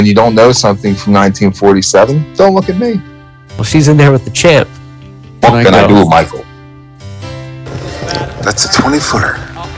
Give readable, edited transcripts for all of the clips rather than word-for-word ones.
When you don't know something from 1947, don't look at me. Well, she's in there with the champ. What can I do, Michael? That's a 20-footer.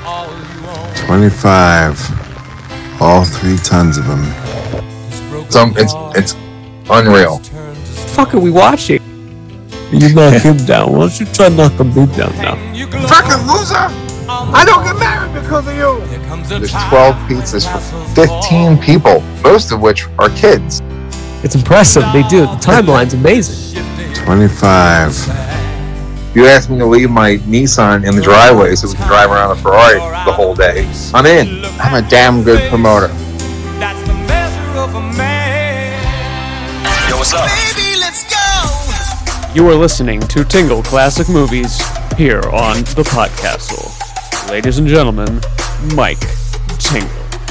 25. All 3 tons of them. It's unreal. Fuck are we watching? You knock him down. Why don't you try knocking me down now? Fucking loser! I don't get married because of you! There's 12 pizzas for 15 people, most of which are kids. It's impressive. They do. The timeline's amazing. 25. You asked me to leave my Nissan in the driveway so we can drive around a Ferrari the whole day. I'm in. I'm a damn good promoter. That's the measure of a man. Yo, what's up? Baby, let's go. You are listening to Tingle Classic Movies here on the Podcastle. Ladies and gentlemen, Mike Tingle.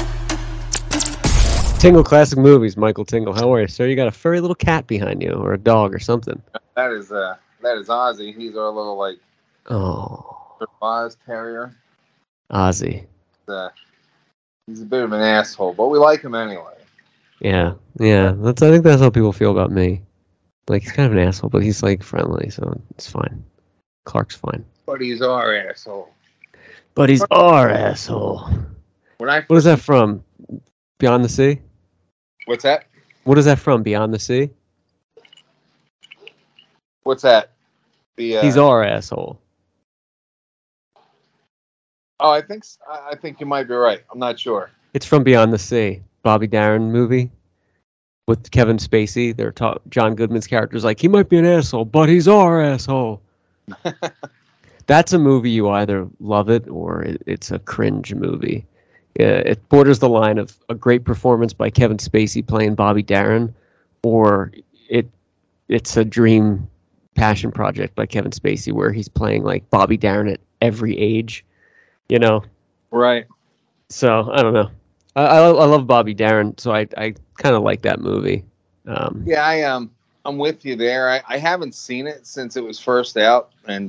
Tingle Classic Movies, Michael Tingle. How are you, sir? You got a furry little cat behind you, or a dog, or something. That is Ozzy. He's our little Oz terrier. Ozzy. He's a bit of an asshole, but we like him anyway. Yeah. I think that's how people feel about me. Like, he's kind of an asshole, but he's like friendly, so it's fine. Clark's fine. But he's our asshole. But he's our asshole. What is that from? Beyond the Sea? What's that? What is that from? Beyond the Sea? What's that? He's our asshole. Oh, I think you might be right. I'm not sure. It's from Beyond the Sea, Bobby Darin movie with Kevin Spacey. John Goodman's character's like, he might be an asshole, but he's our asshole. That's a movie you either love it or it's a cringe movie. It borders the line of a great performance by Kevin Spacey playing Bobby Darin, or it's a dream passion project by Kevin Spacey where he's playing like Bobby Darin at every age, you know? Right. So I don't know. I love Bobby Darin, so I kind of like that movie. Yeah, I'm with you there. I haven't seen it since it was first out, and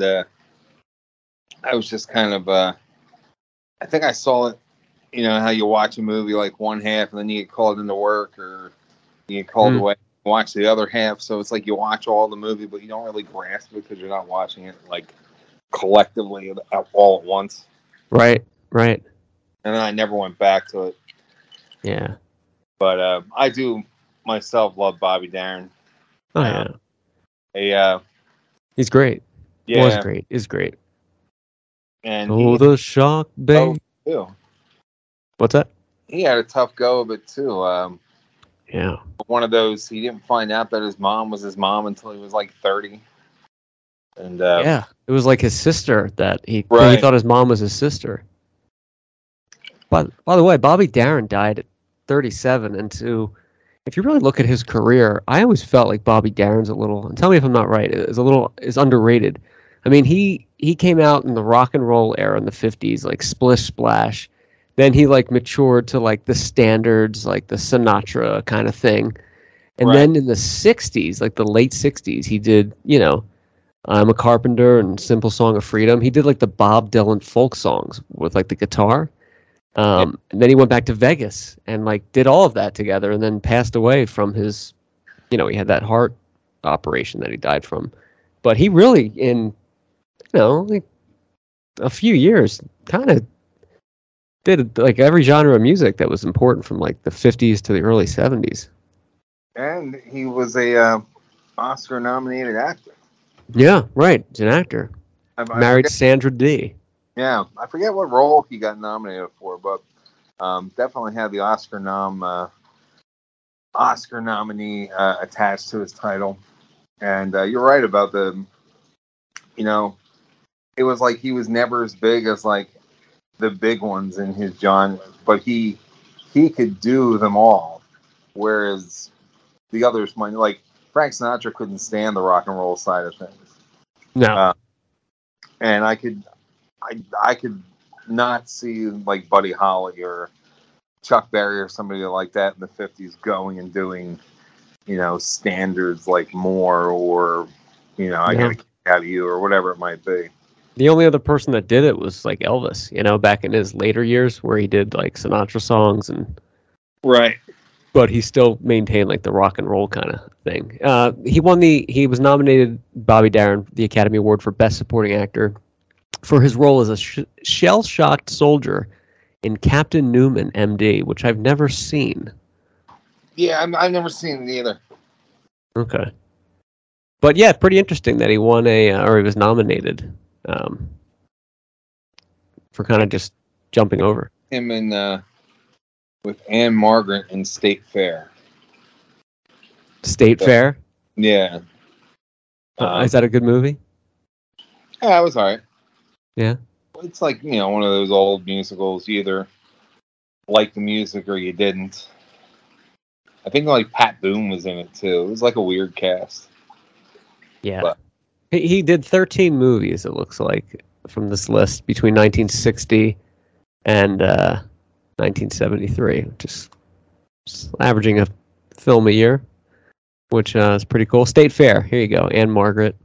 I was just kind of I think I saw it. You know how you watch a movie like one half, and then you get called into work, or you get called away, and watch the other half. So it's like you watch all the movie, but you don't really grasp it because you're not watching it like collectively all at once. Right. And then I never went back to it. Yeah. But I do myself love Bobby Darin. Oh yeah. He's great. Yeah. Was great. Is great. And the shock, babe. Too. What's that? He had a tough go of it too. Yeah. One of those, he didn't find out that his mom was his mom until he was like 30. And yeah, it was like his sister that he thought his mom was his sister. But by the way, Bobby Darin died at 37, and if you really look at his career, I always felt like Bobby Darin's a little, and tell me if I'm not right, is underrated. I mean, he came out in the rock and roll era in the 50s, like Splish Splash. Then he like matured to like the standards, like the Sinatra kind of thing. And then in the 60s, like the late 60s, he did, I'm a Carpenter and Simple Song of Freedom. He did like the Bob Dylan folk songs with like the guitar. And then he went back to Vegas and like did all of that together and then passed away from his, he had that heart operation that he died from. But he really in, like a few years kind of did like every genre of music that was important from like the 50s to the early 70s. And he was a Oscar-nominated actor. Yeah, right. He's an actor. Married Sandra Dee. Yeah, I forget what role he got nominated for, but definitely had the Oscar nominee attached to his title. And you're right about it was like he was never as big as like the big ones in his genre, but he could do them all, whereas the others might, like Frank Sinatra couldn't stand the rock and roll side of things. No. And I could not see like Buddy Holly or Chuck Berry or somebody like that in the 50s going and doing, standards like More or, I Gotta Get Out of You or whatever it might be. The only other person that did it was like Elvis, back in his later years where he did like Sinatra songs and. Right. but he still maintained like the rock and roll kind of thing. He was nominated, Bobby Darin, the Academy Award for Best Supporting Actor for his role as a shell-shocked soldier in Captain Newman, M.D., which I've never seen. Yeah, I've never seen it either. Okay. But yeah, pretty interesting that he won or he was nominated for kind of just jumping over. Him and with Anne Margaret in State Fair. State Fair? Yeah. Is that a good movie? Yeah, it was all right. Yeah. It's like, one of those old musicals. You either liked the music or you didn't. I think like Pat Boone was in it too. It was like a weird cast. Yeah. But he did 13 movies, it looks like, from this list between 1960 and 1973, which is averaging a film a year, which is pretty cool. State Fair. Here you go. Anne Margaret.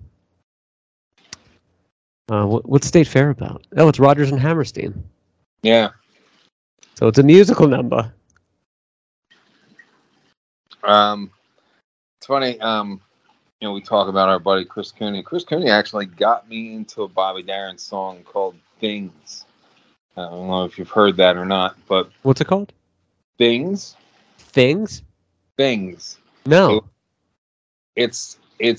What's State Fair about? Oh, it's Rodgers and Hammerstein. Yeah. So it's a musical number. It's funny. We talk about our buddy Chris Cooney. Chris Cooney actually got me into a Bobby Darin song called "Things." I don't know if you've heard that or not, but what's it called? Things. Things. Things. No. It's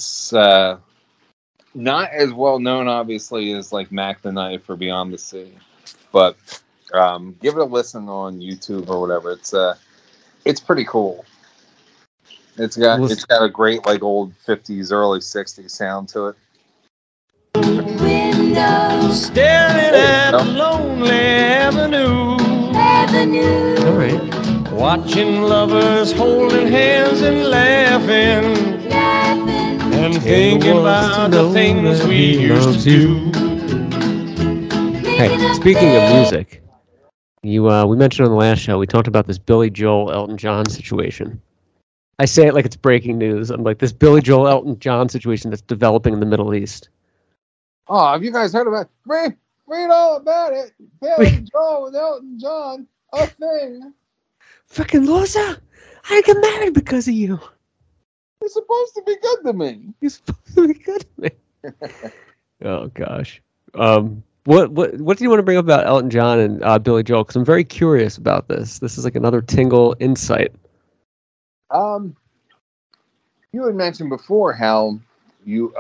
not as well known, obviously, as like Mac the Knife or Beyond the Sea, but give it a listen on YouTube or whatever. It's pretty cool. It's got a great like old 50s, early 60s sound to it. Windows Staring at a lonely avenue. All right. Watching lovers holding hands and laughing. And thinking about the things we used to do. Hey, speaking of music, we mentioned on the last show, we talked about this Billy Joel Elton John situation. I say it like it's breaking news. I'm like, this Billy Joel Elton John situation that's developing in the Middle East. Oh, have you guys heard about it? Read all about it. Billy Joel with Elton John, a thing. Freaking loser! I got married because of you. You're supposed to be good to me. You're supposed to be good to me. Oh gosh. What do you want to bring up about Elton John and Billy Joel? Because I'm very curious about this. This is like another Tingle insight. You had mentioned before how you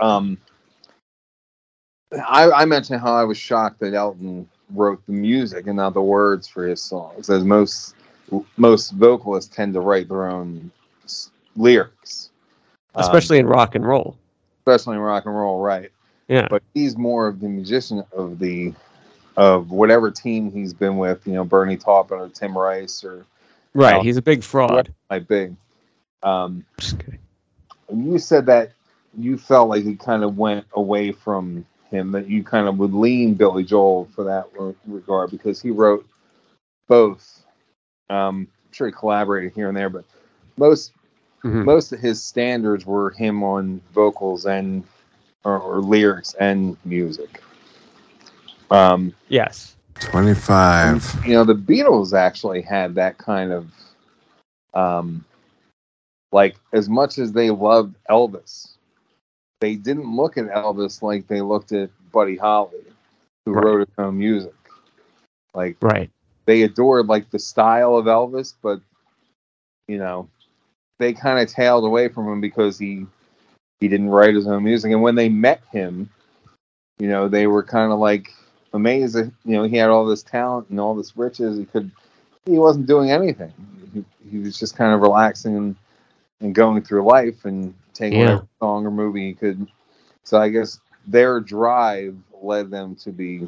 I mentioned how I was shocked that Elton wrote the music and not the words for his songs, as most vocalists tend to write their own lyrics, especially in rock and roll. Especially in rock and roll, right? Yeah. But he's more of the musician of whatever team he's been with. Bernie Taupin or Tim Rice or right. He's a big fraud. Just kidding. You said that you felt like he kind of went away from him, that you kind of would lean Billy Joel for that regard because he wrote both. I'm sure he collaborated here and there, but most of his standards were him on vocals and or lyrics and music. Yes. 25. And, the Beatles actually had that kind of like, as much as they loved Elvis, they didn't look at Elvis like they looked at Buddy Holly, who wrote his own music. Like, they adored like the style of Elvis, but they kind of tailed away from him because he didn't write his own music. And when they met him, they were kind of like amazed that he had all this talent and all this riches. He wasn't doing anything. He was just kind of relaxing and going through life and taking whatever song or movie he could. So I guess their drive led them to be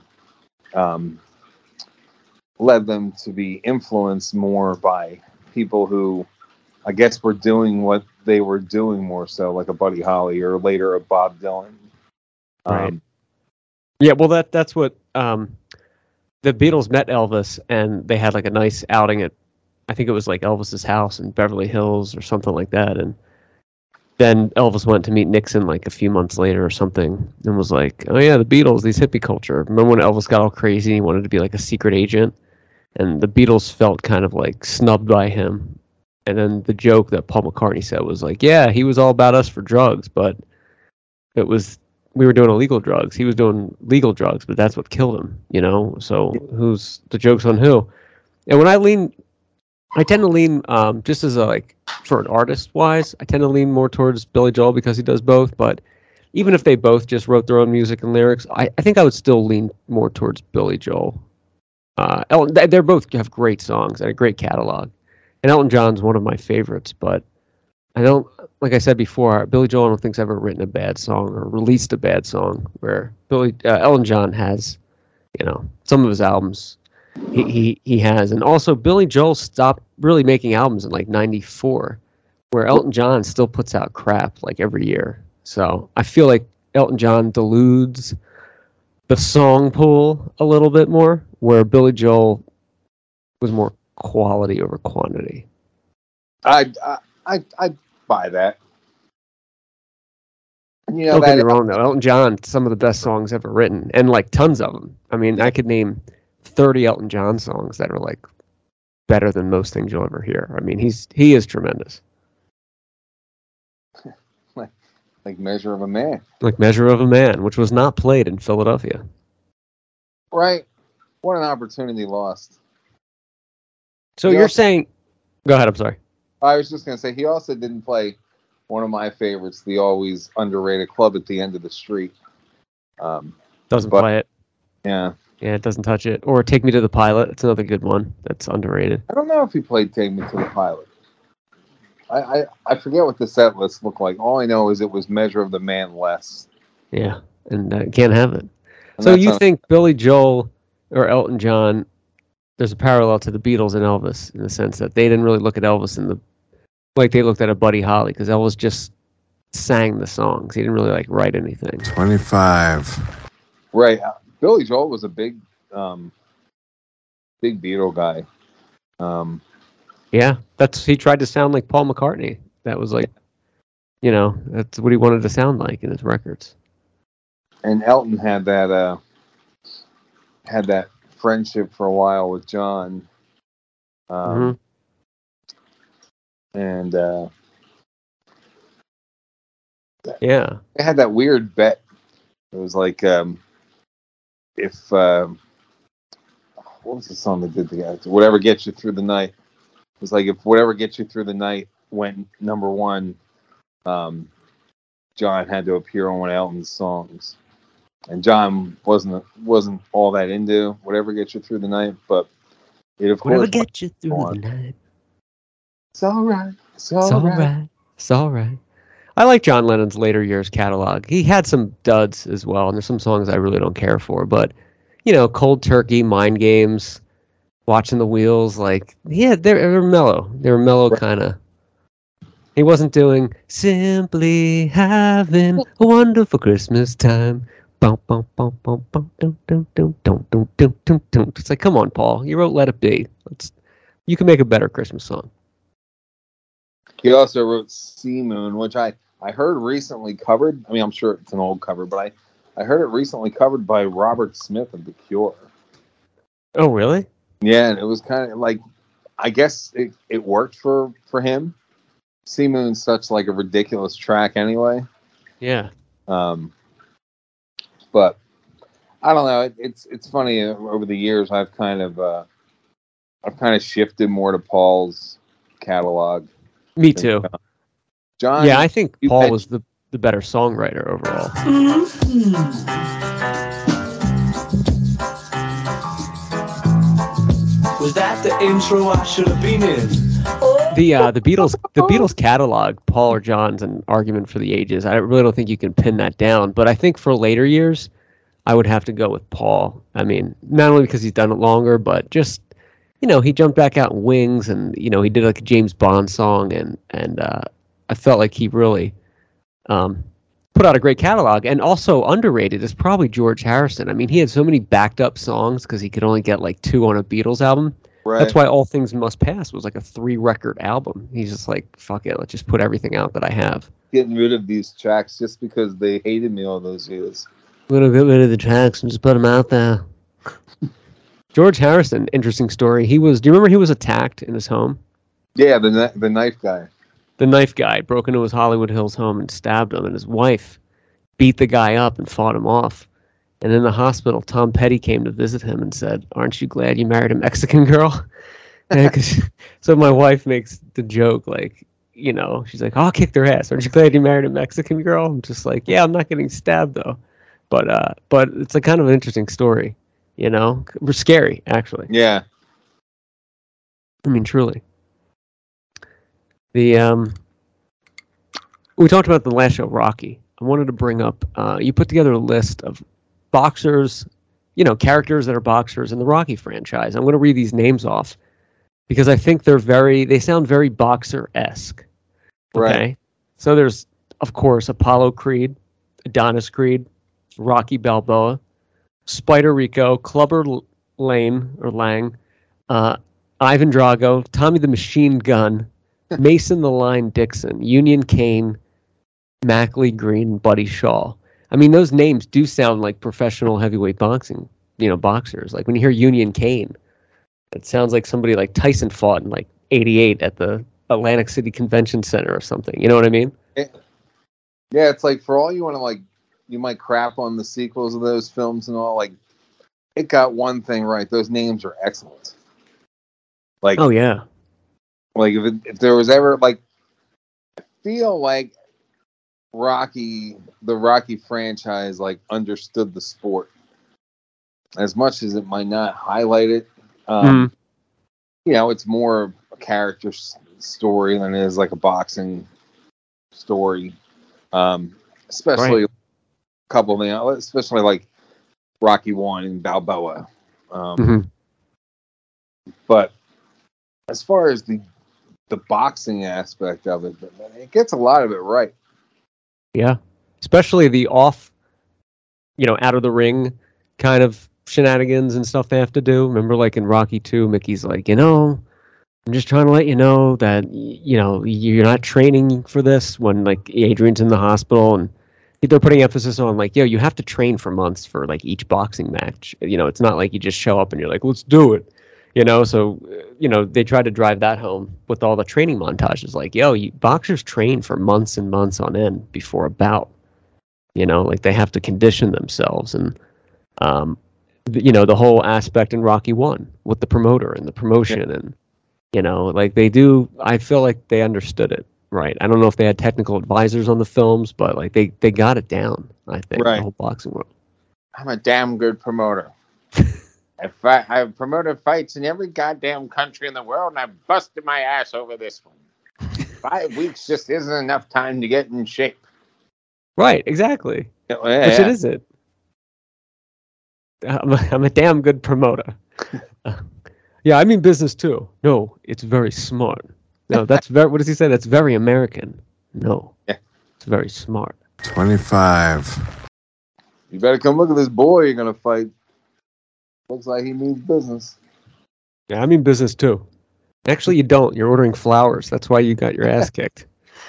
influenced more by people who I guess were doing what they were doing more so, like a Buddy Holly or later a Bob Dylan. Right. Yeah, well that's what the Beatles met Elvis and they had like a nice outing at, I think it was like Elvis's house in Beverly Hills or something like that. And then Elvis went to meet Nixon like a few months later or something and was like, oh yeah, the Beatles, these hippie culture. Remember when Elvis got all crazy? He wanted to be like a secret agent. And the Beatles felt kind of like snubbed by him And then the joke that Paul McCartney said was like, yeah, he was all about us for drugs, but we were doing illegal drugs. He was doing legal drugs, but that's what killed him, you know? So who's the joke's on who? And when I tend to lean, just as a, like, for an artist wise, I tend to lean more towards Billy Joel because he does both. But even if they both just wrote their own music and lyrics, I think I would still lean more towards Billy Joel. Elton, they both have great songs and a great catalog. And Elton John's one of my favorites, but I don't, like I said before, Billy Joel I don't think's ever written a bad song or released a bad song. Where Elton John has, you know, some of his albums he has, and also Billy Joel stopped really making albums in like '94, where Elton John still puts out crap like every year. So I feel like Elton John deludes the song pool a little bit more, where Billy Joel was more quality over quantity. I buy that. You know, don't get me wrong though. Elton John, some of the best songs ever written, and like tons of them. I mean, I could name 30 Elton John songs that are like better than most things you'll ever hear. I mean, he is tremendous. Like Measure of a Man. Like Measure of a Man, which was not played in Philadelphia. Right. What an opportunity lost. So you're saying... Go ahead, I'm sorry. I was just going to say, he also didn't play one of my favorites, the always underrated Club at the End of the Street. Doesn't play it. Yeah. Yeah, it doesn't touch it. Or Take Me to the Pilot. It's another good one that's underrated. I don't know if he played Take Me to the Pilot. I forget what the set list looked like. All I know is it was Measure of the Man less. Yeah, and can't have it. And so you think Billy Joel or Elton John, there's a parallel to the Beatles and Elvis in the sense that they didn't really look at Elvis like they looked at a Buddy Holly, because Elvis just sang the songs. He didn't really like write anything. 25. Right. Billy Joel was a big Beatle guy. Yeah, he tried to sound like Paul McCartney. That was like, you know, that's what he wanted to sound like in his records. And Elton had that friendship for a while with John. And yeah, they had that weird bet. It was like if what was the song they did together? Whatever Gets You Through the Night. It was like if Whatever Gets You Through the Night went number one, John had to appear on one of Elton's songs. And John wasn't all that into Whatever Gets You Through the Night, but it of Whatever course gets you through the night. It's all right. It's all right. It's all right. I like John Lennon's later years catalog. He had some duds as well, and there's some songs I really don't care for. But, you know, Cold Turkey, Mind Games, Watching the Wheels, like, yeah, they were mellow. They were mellow kind of. He wasn't doing Simply Having a Wonderful Christmas Time. It's like, come on, Paul. You wrote Let It Be. You can make a better Christmas song. He also wrote Sea Moon, which I heard recently covered. I mean, I'm sure it's an old cover, but I heard it recently covered by Robert Smith of The Cure. Oh, really? Yeah, and it was kind of like, I guess it worked for him. Sea Moon's such like a ridiculous track anyway. Yeah. But I don't know. It's funny. Over the years, I've kind of shifted more to Paul's catalog. Me too. John. Yeah, I think Paul was the better songwriter overall. Was that the intro I should have been in? The Beatles catalog, Paul or John's an argument for the ages. I really don't think you can pin that down, but I think for later years, I would have to go with Paul. I mean, not only because he's done it longer, but just, you know, he jumped back out in Wings, and, you know, he did like a James Bond song, and I felt like he really put out a great catalog. And also underrated is probably George Harrison. I mean, he had so many backed up songs because he could only get like 2 on a Beatles album. Right. That's why All Things Must Pass was like a 3-record album. He's just like, fuck it, let's just put everything out that I have. Getting rid of these tracks just because they hated me all those years. I'm going to get rid of the tracks and just put them out there. George Harrison, interesting story. Do you remember he was attacked in his home? Yeah, the knife guy. The knife guy broke into his Hollywood Hills home and stabbed him, and his wife beat the guy up and fought him off. And in the hospital, Tom Petty came to visit him and said, "Aren't you glad you married a Mexican girl?" So my wife makes the joke, like, she's like, "I'll kick their ass. Aren't you glad you married a Mexican girl?" I'm just like, "Yeah, I'm not getting stabbed though." But it's a kind of an interesting story, We're scary, actually. Yeah. I mean, truly. We talked about the last show, Rocky. I wanted to bring up, you put together a list of boxers, characters that are boxers in the Rocky franchise. I'm going to read these names off because I think they sound very boxer-esque. Okay? Right. So there's, of course, Apollo Creed, Adonis Creed, Rocky Balboa, Spider Rico, Clubber Lang, Ivan Drago, Tommy the Machine Gun, Mason the Line Dixon, Union Kane, Mackley Green, Buddy Shaw. I mean, those names do sound like professional heavyweight boxing, boxers. Like when you hear Union Kane, it sounds like somebody like Tyson fought in like '88 at the Atlantic City Convention Center or something. You know what I mean? Yeah, it's like for all you want to like, you might crap on the sequels of those films and all. Like, it got one thing right. Those names are excellent. Like, oh yeah. Like if there was ever like, I feel like the Rocky franchise like understood the sport as much as it might not highlight it. It's more a character story than it is like a boxing story. Especially right. a couple of especially like Rocky 1 and Balboa. But as far as the boxing aspect of it, it gets a lot of it right. Yeah. Especially the off, out of the ring kind of shenanigans and stuff they have to do. Remember, like in Rocky 2, Mickey's like, I'm just trying to let you know that, you're not training for this, when like Adrian's in the hospital, and they're putting emphasis on like, you have to train for months for like each boxing match. It's not like you just show up and you're like, let's do it. So they try to drive that home with all the training montages. Like, boxers train for months and months on end before a bout. Like they have to condition themselves, and the whole aspect in Rocky 1 with the promoter and the promotion, and like they do. I feel like they understood it right. I don't know if they had technical advisors on the films, but like they got it down. I think right. The whole boxing world. I'm a damn good promoter. I've promoted fights in every goddamn country in the world, and I've busted my ass over this one. 5 weeks just isn't enough time to get in shape. Right, exactly. Yeah. Which it isn't. I'm a damn good promoter. Yeah, I mean business too. No, it's very smart. No, that's very. What does he say? That's very American. No, it's very smart. 25. You better come look at this boy you're gonna fight. Looks like he means business. Yeah, I mean business too. Actually, you don't. You're ordering flowers. That's why you got your ass kicked.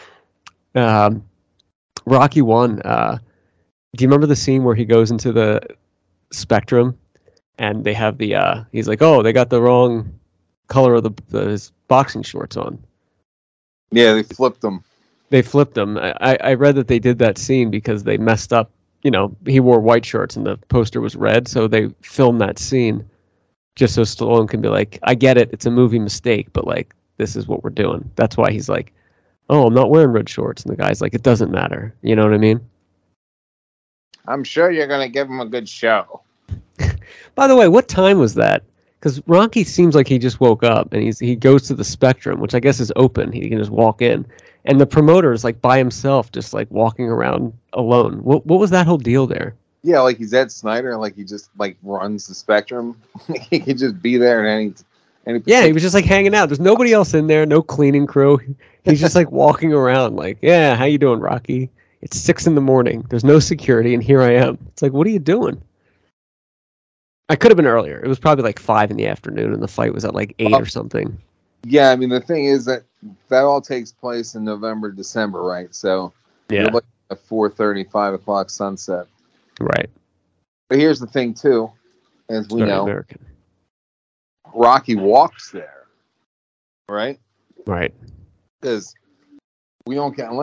Rocky 1. Do you remember the scene where he goes into the Spectrum and they have the he's like, oh, they got the wrong color of his boxing shorts on. Yeah, they flipped them. I read that they did that scene because they messed up. He wore white shorts and the poster was red, so they filmed that scene just so Stallone can be like, I get it, it's a movie mistake, but like this is what we're doing. That's why he's like, oh, I'm not wearing red shorts, and the guy's like, it doesn't matter. You know what I mean? I'm sure you're gonna give him a good show. By the way, what time was that? Because Rocky seems like he just woke up and he goes to the Spectrum, which I guess is open. He can just walk in, and the promoter is like by himself, just like walking around alone. What was that whole deal there? Yeah, like he's Ed Snyder, like he just like runs the Spectrum. He could just be there at any. Yeah, he was just like hanging out. There's nobody else in there, no cleaning crew. He's just like walking around, like, yeah, how you doing, Rocky? It's 6 a.m. There's no security, and here I am. It's like, what are you doing? I could have been earlier. It was probably like 5 p.m, and the fight was at like 8 or something. Yeah, I mean the thing is that all takes place in November, December, right? So you're looking at 4:30, 5 o'clock sunset. Right. But here's the thing too, as we know, American. Rocky walks there, right? Right. Because we don't get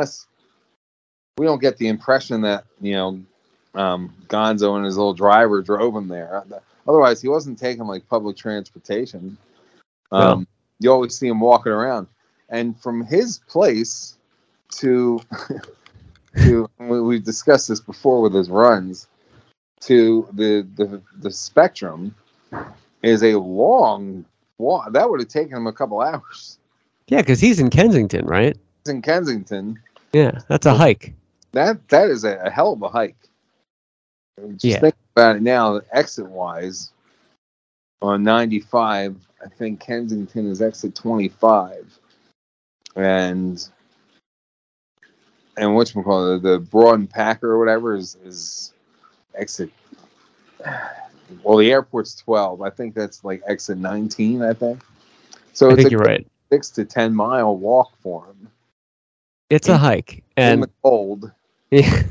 the impression that Gonzo and his little driver drove him there. Otherwise, he wasn't taking like public transportation. No. You always see him walking around, and from his place to we've discussed this before with his runs to the Spectrum is a long walk. That would have taken him a couple hours. Yeah, because he's in Kensington, right? He's in Kensington. Yeah, that's a hike. That is a hell of a hike. Just think about it now, exit-wise, on 95, I think Kensington is exit 25. And whatchamacallit, the Broad and Packer or whatever is exit. Well, the airport's 12. I think that's like exit 19, I think. So I it's think you're right. 6 to 10 mile walk for him. It's a hike. And in the cold. Yeah.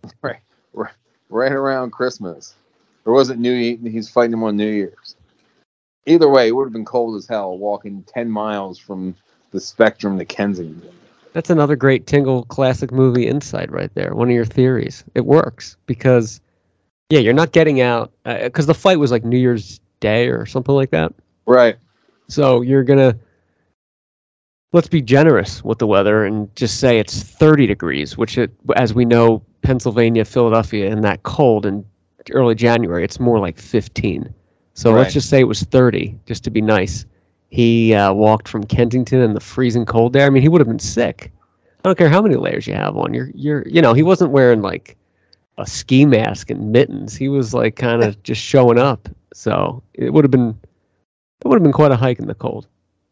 Right around Christmas. Or was it New Year? He's fighting him on New Year's. Either way, it would have been cold as hell walking 10 miles from the Spectrum to Kensington. That's another great Tingle classic movie insight right there. One of your theories. It works because, you're not getting out. Because the fight was like New Year's Day or something like that. Right. So you're going to, let's be generous with the weather and just say it's 30 degrees, which, as we know, Pennsylvania, Philadelphia, in that cold in early January, it's more like 15. So let's just say it was 30, just to be nice. He walked from Kensington in the freezing cold there. I mean, he would have been sick. I don't care how many layers you have on. He wasn't wearing like a ski mask and mittens. He was like kind of just showing up. So it would have been quite a hike in the cold.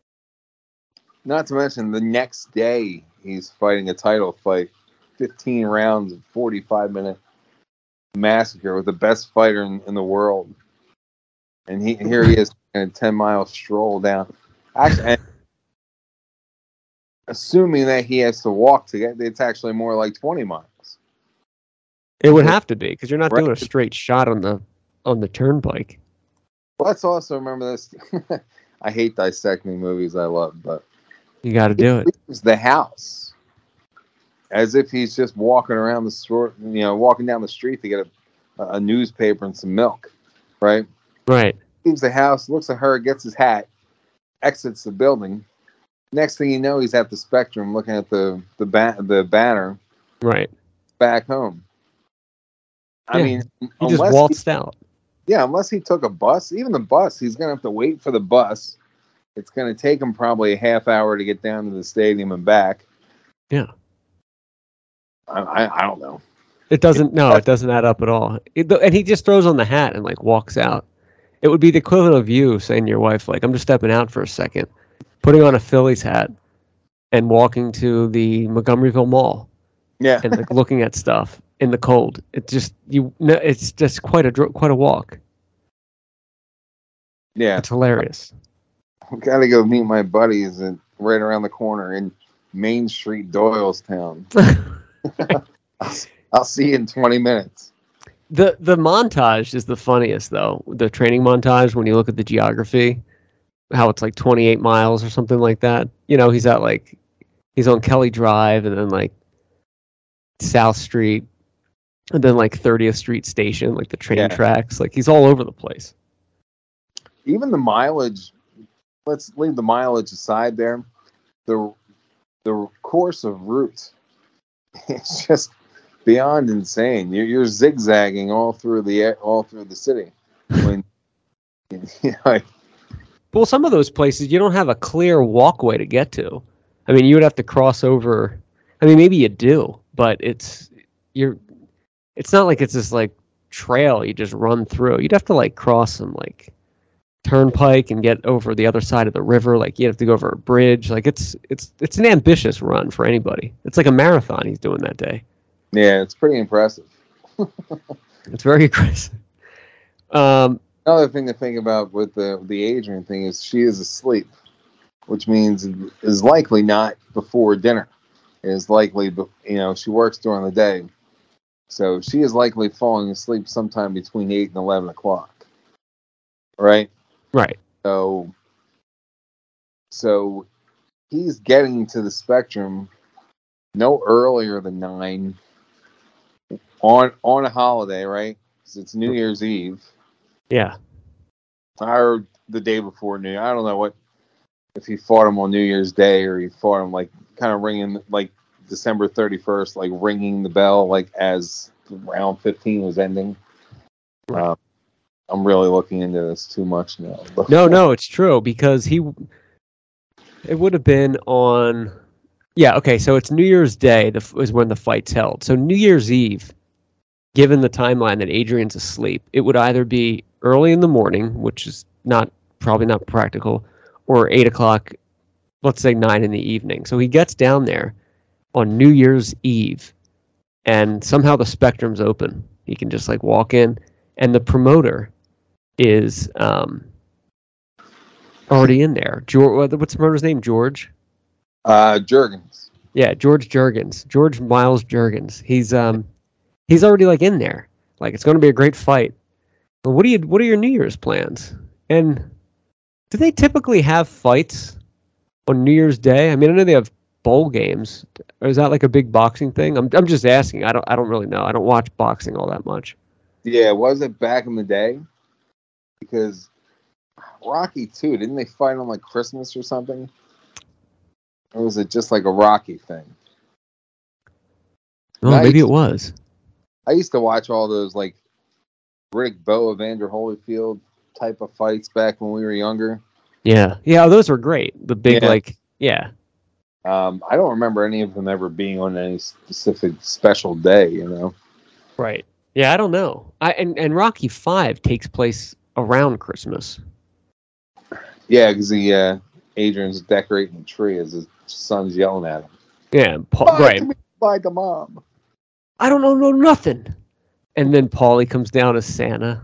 Not to mention the next day he's fighting a title fight, 15 rounds of 45-minute massacre with the best fighter in the world. And here he is in a 10-mile stroll down. Actually, assuming that he has to walk to get, it's actually more like 20 miles. It would have to be because you're not doing a straight shot on the turnpike. Let's also remember this. I hate dissecting movies I love, but you got to do it. Leaves the house as if he's just walking around the store, walking down the street to get a newspaper and some milk, right? Right. Leaves the house, looks at her, gets his hat, exits the building. Next thing you know, he's at the Spectrum looking at the banner. Right. Back home. I mean, he just waltzed out. Yeah, unless he took a bus. Even the bus, he's going to have to wait for the bus. It's going to take him probably a half hour to get down to the stadium and back. Yeah. I don't know. It doesn't add up at all. And he just throws on the hat and like walks out. It would be the equivalent of you saying to your wife, like, I'm just stepping out for a second, putting on a Phillies hat and walking to the Montgomeryville Mall. Yeah. And like looking at stuff in the cold. It's just quite a walk. Yeah. It's hilarious. I've got to go meet my buddies right around the corner in Main Street, Doylestown. I'll see you in 20 minutes. The montage is the funniest, though. The training montage, when you look at the geography, how it's like 28 miles or something like that. He's on Kelly Drive and then like South Street and then like 30th Street Station, like the train tracks. Like he's all over the place. Even the mileage, let's leave the mileage aside there. The course of route, it's just beyond insane. You're zigzagging all through the city. Well, some of those places you don't have a clear walkway to get to. I mean, you would have to cross over. I mean, maybe you do, but it's not like it's this like trail you just run through. You'd have to like cross some like turnpike and get over the other side of the river. Like you have to go over a bridge. Like it's an ambitious run for anybody. It's like a marathon he's doing that day. Yeah, it's pretty impressive. It's very aggressive. Another thing to think about with the Adrian thing is she is asleep, which means it is likely not before dinner. It is likely, she works during the day. So she is likely falling asleep sometime between 8 and 11 o'clock. Right? Right. So he's getting to the Spectrum no earlier than 9 on a holiday, right? Because it's New Year's Eve. Yeah. Or the day before New Year. I don't know if he fought him on New Year's Day or he fought him like kind of ringing like December 31st, like ringing the bell like as round 15 was ending. Right. I'm really looking into this too much now. No, it's true because it would have been on. Yeah, okay, so it's New Year's Day is when the fight's held. So New Year's Eve, given the timeline that Adrian's asleep, it would either be early in the morning, which is probably not practical, or 8 o'clock, let's say 9 in the evening. So he gets down there on New Year's Eve, and somehow the Spectrum's open. He can just like walk in, and the promoter is already in there. What's the promoter's name? George? Juergens. Yeah, George Juergens. George Miles Juergens. He's already like in there. Like it's going to be a great fight. But what are your New Year's plans? And do they typically have fights on New Year's Day? I mean, I know they have bowl games. Or is that like a big boxing thing? I'm just asking. I don't really know. I don't watch boxing all that much. Yeah, was it back in the day? Because Rocky 2, didn't they fight on like Christmas or something? Or was it just like a Rocky thing? Oh, maybe it was. I used to watch all those like Riddick Bowe, Evander Holyfield type of fights back when we were younger. Yeah, those were great. The big I don't remember any of them ever being on any specific special day, you know. Right. Yeah, I don't know. And Rocky 5 takes place around Christmas. Yeah, because Adrian's decorating the tree as his son's yelling at him. Yeah, right. By the mom. I don't know nothing. And then Paulie comes down as Santa.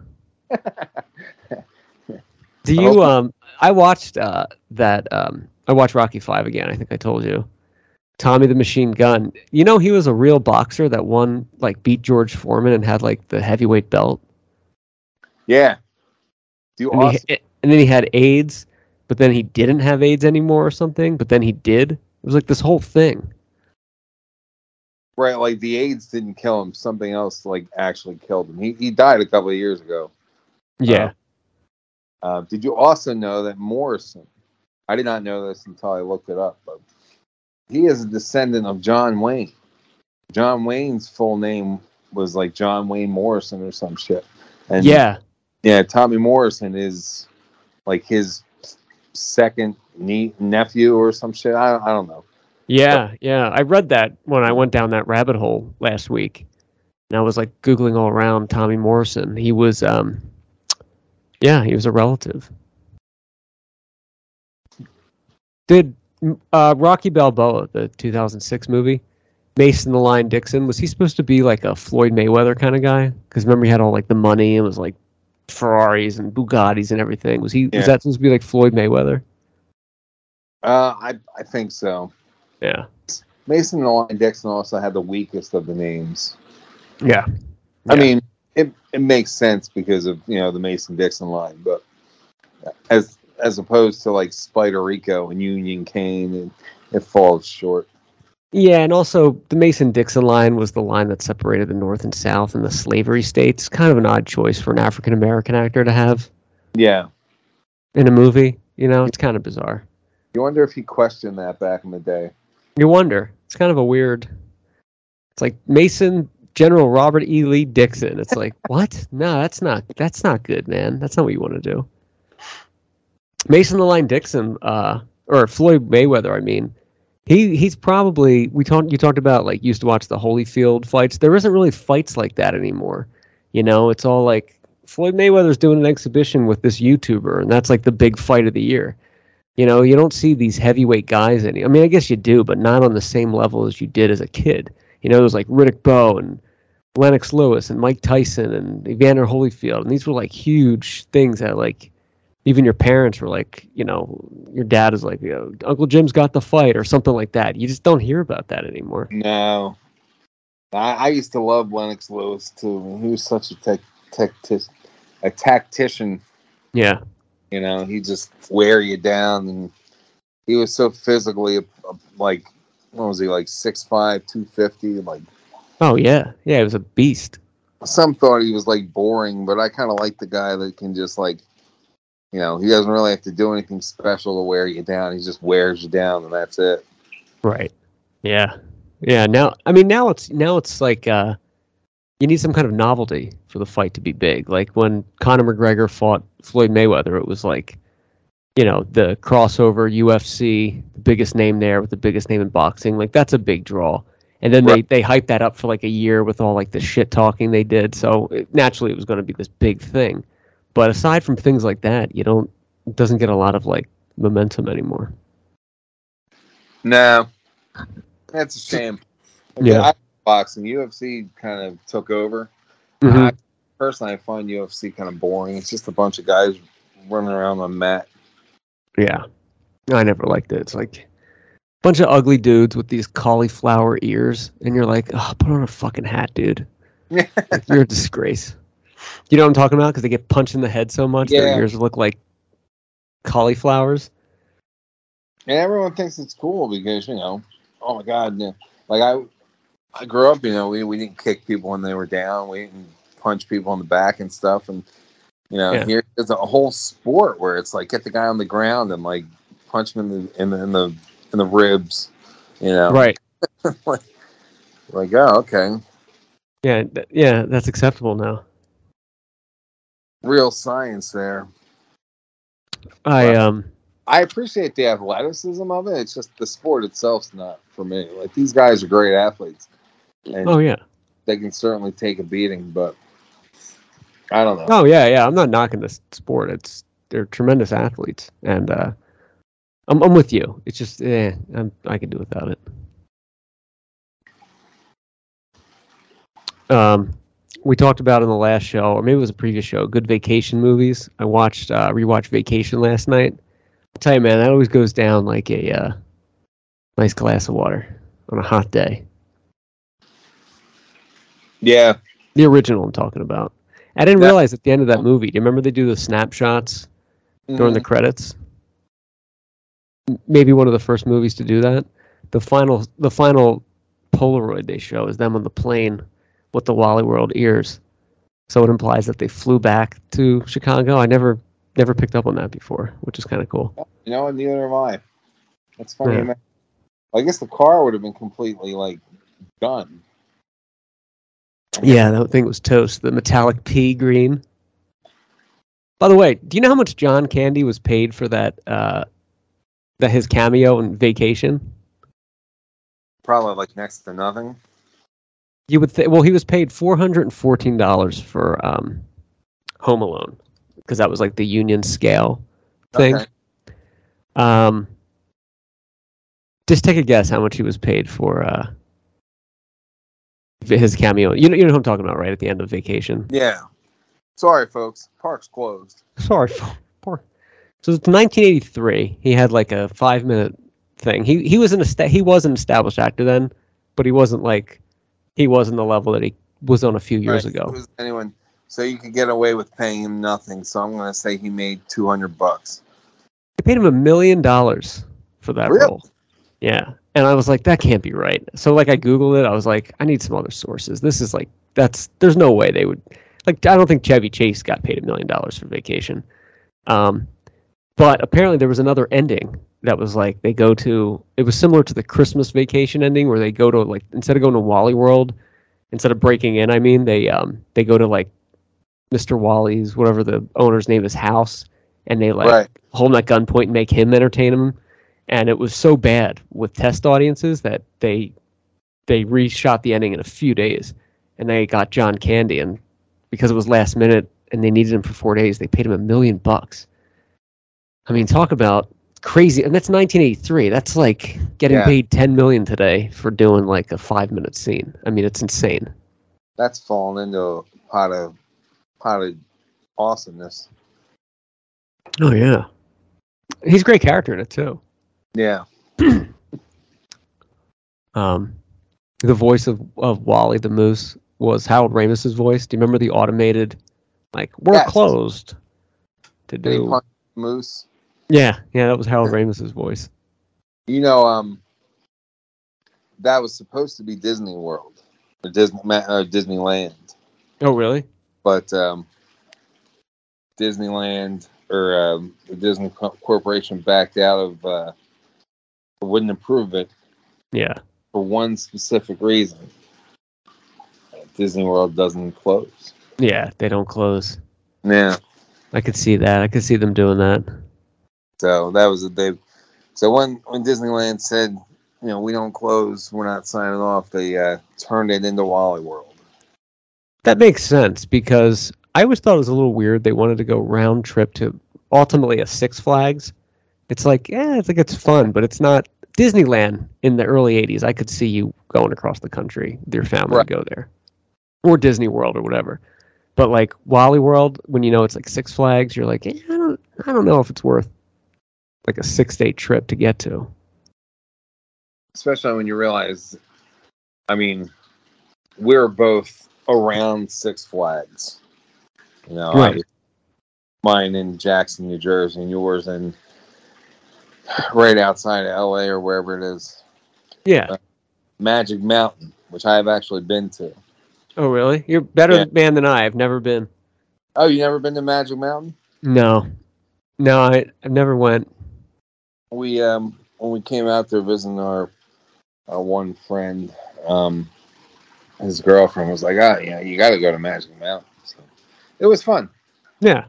Do you I watched I watched Rocky 5 again, I think I told you. Tommy the Machine Gun. You know he was a real boxer that beat George Foreman and had like the heavyweight belt. Yeah. And then he had AIDS, but then he didn't have AIDS anymore or something, but then he did. It was like this whole thing. Right, like the AIDS didn't kill him. Something else like actually killed him. He died a couple of years ago. Yeah. Did you also know that Morrison? I did not know this until I looked it up, but he is a descendant of John Wayne. John Wayne's full name was like John Wayne Morrison or some shit. And yeah, Tommy Morrison is like his second nephew or some shit. I don't know. Yeah. I read that when I went down that rabbit hole last week. And I was like Googling all around Tommy Morrison. He was he was a relative. Did Rocky Balboa, the 2006 movie, Mason the Lion Dixon, was he supposed to be like a Floyd Mayweather kind of guy? Because remember he had all like the money and was like Ferraris and Bugattis and everything. Was that supposed to be like Floyd Mayweather? I think so. Yeah. Mason the Lion Dixon also had the weakest of the names. Yeah. I mean, it makes sense because of the Mason Dixon line, but as opposed to like Spider Rico and Union Cane, it falls short. Yeah, and also the Mason-Dixon line was the line that separated the North and South in the slavery states. Kind of an odd choice for an African-American actor to have. Yeah. In a movie, it's kind of bizarre. You wonder if he questioned that back in the day. You wonder. It's kind of a weird... It's like Mason, General Robert E. Lee Dixon. It's like, what? No, that's not good, man. That's not what you want to do. Mason the Lion Dixon, or Floyd Mayweather, I mean, he's probably you talked about like used to watch the Holyfield fights. There isn't really fights like that anymore. It's all like Floyd Mayweather's doing an exhibition with this YouTuber, and that's like the big fight of the year. You don't see these heavyweight guys I mean, I guess you do, but not on the same level as you did as a kid. It was like Riddick Bowe and Lennox Lewis and Mike Tyson and Evander Holyfield, and these were like huge things that like even your parents were like, your dad is like, Uncle Jim's got the fight or something like that. You just don't hear about that anymore. No. I used to love Lennox Lewis too. He was such a tactician. Yeah. He just wear you down and he was so physically like, what was he, like 6'5", 250? Like, oh yeah, yeah, he was a beast. Some thought he was like boring, but I kind of like the guy that can just like, he doesn't really have to do anything special to wear you down. He just wears you down, and that's it. Right. Yeah. Yeah. Now it's like you need some kind of novelty for the fight to be big. Like when Conor McGregor fought Floyd Mayweather, it was like, the crossover UFC, the biggest name there with the biggest name in boxing. Like that's a big draw. And then they hyped that up for like a year with all like the shit talking they did. So naturally it was going to be this big thing. But aside from things like that, it doesn't get a lot of like momentum anymore. No, that's a shame. Yeah. Boxing, UFC kind of took over. Mm-hmm. Personally, I find UFC kind of boring. It's just a bunch of guys running around on a mat. Yeah. I never liked it. It's like bunch of ugly dudes with these cauliflower ears, and you're like, oh, put on a fucking hat, dude. Like, you're a disgrace. You know what I'm talking about? Because they get punched in the head so much, their ears look like cauliflowers. And everyone thinks it's cool because, oh my God, like I grew up, we didn't kick people when they were down, we didn't punch people in the back and stuff, and here there's a whole sport where it's like get the guy on the ground and like punch him in the ribs, Right. like, oh, okay. Yeah, that's acceptable now. Real science there. I appreciate the athleticism of it. It's just the sport itself's not for me. Like these guys are great athletes. And oh yeah. They can certainly take a beating, but I don't know. Oh yeah. I'm not knocking this sport. They're tremendous athletes, and I'm with you. It's just I can do without it. We talked about in the last show, or maybe it was a previous show, good vacation movies. I rewatched Vacation last night. I'll tell you, man, that always goes down like a nice glass of water on a hot day. Yeah. The original I'm talking about. I didn't realize at the end of that movie, do you remember they do the snapshots during the credits? Maybe one of the first movies to do that. The final Polaroid they show is them on the plane with the Wally World ears. So it implies that they flew back to Chicago. I never picked up on that before, which is kind of cool. Neither have I. That's funny. Yeah. I guess the car would have been completely like done. Yeah, that thing was toast. The metallic pea green. By the way, do you know how much John Candy was paid for that his cameo in Vacation? Probably like next to nothing. You would well, he was paid $414 for Home Alone because that was like the union scale thing. Okay. Just take a guess how much he was paid for his cameo. You know who I'm talking about, right? At the end of Vacation. Yeah. Sorry, folks. Park's closed. Sorry. So it's 1983. He had like a 5-minute thing. He was an established actor then, but he wasn't the level that he was on a few years ago. So you could get away with paying him nothing. So I'm going to say he made $200. They paid him $1 million for that role. Yeah. And I was like, that can't be right. So like I Googled it. I was like, I need some other sources. This is like, there's no way they would, like, I don't think Chevy Chase got paid $1 million for Vacation. But apparently there was another ending that was like, it was similar to the Christmas Vacation ending where they go to like, instead of going to Wally World, instead of breaking in, they go to like Mr. Wally's, whatever the owner's name is, house, and they hold him at gunpoint and make him entertain him. And it was so bad with test audiences that they reshot the ending in a few days, and they got John Candy, and because it was last minute and they needed him for 4 days, they paid him $1 million. I mean, talk about crazy, and that's 1983. That's like getting paid $10 million today for doing like a 5-minute scene. I mean, it's insane. That's fallen into a pot of awesomeness. Oh yeah, he's a great character in it too. Yeah. The voice of Wally the Moose was Harold Ramis's voice. Do you remember the automated, like, we're closed to do Moose? Yeah, that was Harold Ramis's voice. You know, that was supposed to be Disney World or Disneyland, Oh, really? but Disneyland or the Disney Corporation backed out of wouldn't approve it Yeah. for one specific reason. Disney World doesn't close. Yeah, they don't close. Yeah. I could see that. I could see them doing that. So that was a big. So when Disneyland said, we don't close, we're not signing off, they turned it into Wally World. That makes sense because I always thought it was a little weird. They wanted to go round trip to ultimately a Six Flags. It's like, I think it's fun, but it's not Disneyland in the early 80s. I could see you going across the country with your family to go there. Or Disney World or whatever. But like Wally World, when it's like Six Flags, you're like, I don't know if it's worth like a 6-day trip to get to. Especially when you realize, we're both around Six Flags. Right. Mine in Jackson, New Jersey, and yours in right outside of LA or wherever it is. Yeah. Magic Mountain, which I have actually been to. Oh, really? You're better man than I. I've never been. Oh, you never been to Magic Mountain? No, I've never went. We when we came out there visiting our one friend, his girlfriend was like, you got to go to Magic Mountain. So it was fun. Yeah.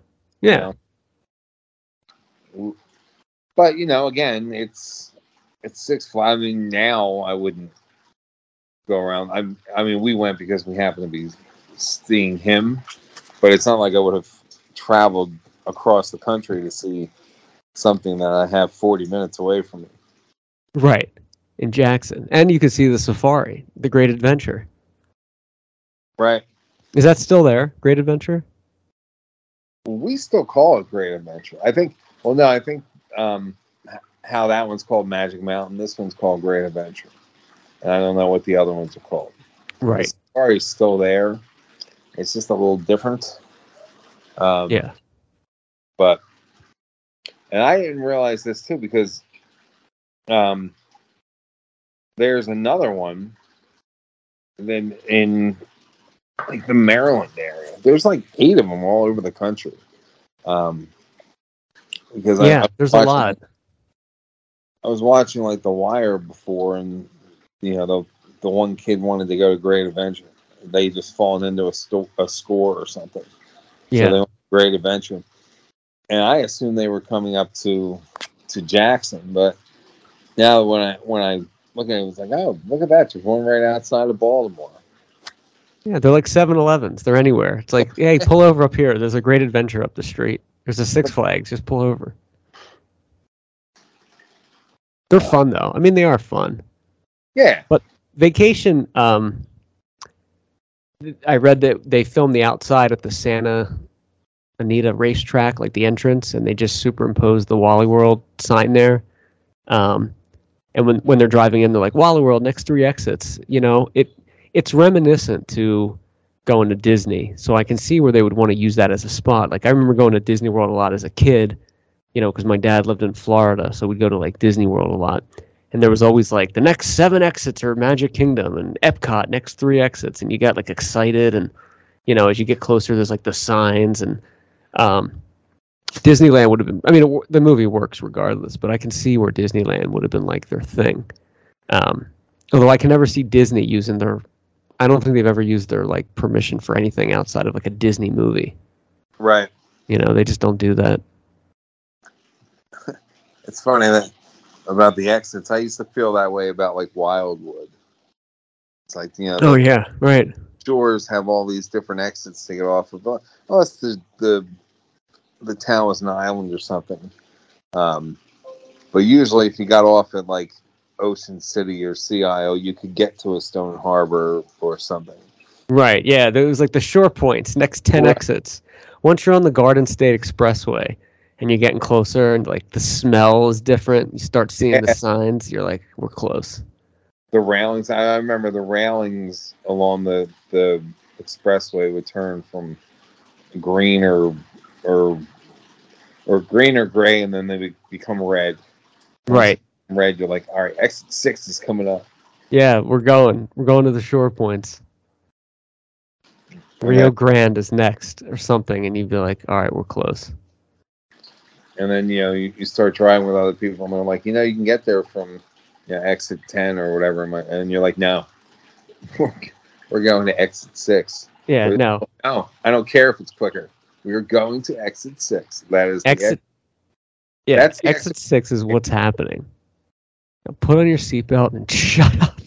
But again, it's Six Flags. Now I wouldn't go around. We went because we happened to be seeing him, but it's not like I would have traveled across the country to see something that I have 40 minutes away from me. Right. In Jackson. And you can see the safari, the Great Adventure. Right. Is that still there? Great Adventure? We still call it Great Adventure. I think how that one's called Magic Mountain, this one's called Great Adventure. And I don't know what the other ones are called. Right. The safari's still there. It's just a little different. Yeah. But, and I didn't realize this too, because there's another one then in like the Maryland area. There's like 8 of them all over the country. Because there's a lot. I was watching like The Wire before, and the one kid wanted to go to Great Adventure. They just fallen into a score or something. Yeah. So they went to Great Adventure, and I assumed they were coming up to Jackson, but now when I look at it, it's like, oh, look at that! There's one right outside of Baltimore. Yeah, they're like 7-Elevens. They're anywhere. It's like, hey, pull over up here. There's a Great Adventure up the street. There's a Six Flags. Just pull over. They're fun, though. They are fun. Yeah. But vacation, I read that they filmed the outside at the Santa Anita racetrack, like the entrance, and they just superimposed the Wally World sign there. And when they're driving in, they're like, Wally World, next 3 exits. It's reminiscent to going to Disney, so I can see where they would want to use that as a spot. Like I remember going to Disney World a lot as a kid, because my dad lived in Florida, so we'd go to like Disney World a lot. And there was always like the next 7 exits are Magic Kingdom, and Epcot next 3 exits, and you got like excited, and as you get closer, there's like the signs, and Disneyland would have been. The movie works regardless, but I can see where Disneyland would have been like their thing. Although I can never see Disney using their. I don't think they've ever used their like permission for anything outside of like a Disney movie. Right. They just don't do that. It's funny that about the exits. I used to feel that way about like Wildwood. It's like Oh yeah, right. Shores have all these different exits to get off of. Oh, it's the town was an island or something. But usually, if you got off at like Ocean City or Sea Isle, you could get to a Stone Harbor or something. Right. Yeah, there was like the shore points, next 10 exits. Once you're on the Garden State Expressway and you're getting closer, and like the smell is different, you start seeing the signs. You're like, we're close. The railings. I remember the railings along the expressway would turn from green or green or gray, and then they would become red. Right. red, you're like, all right, exit 6 is coming up. Yeah, we're going to the shore points. Rio Grande is next or something, and you'd be like, all right, we're close. And then, you start driving with other people, and they're like, you can get there from exit 10 or whatever. And you're like, no, we're going to exit 6. Yeah, no, I don't care if it's quicker. We're going to exit 6. That is exit. Yeah, that's exit 6 is what's happening. Now put on your seatbelt and shut up.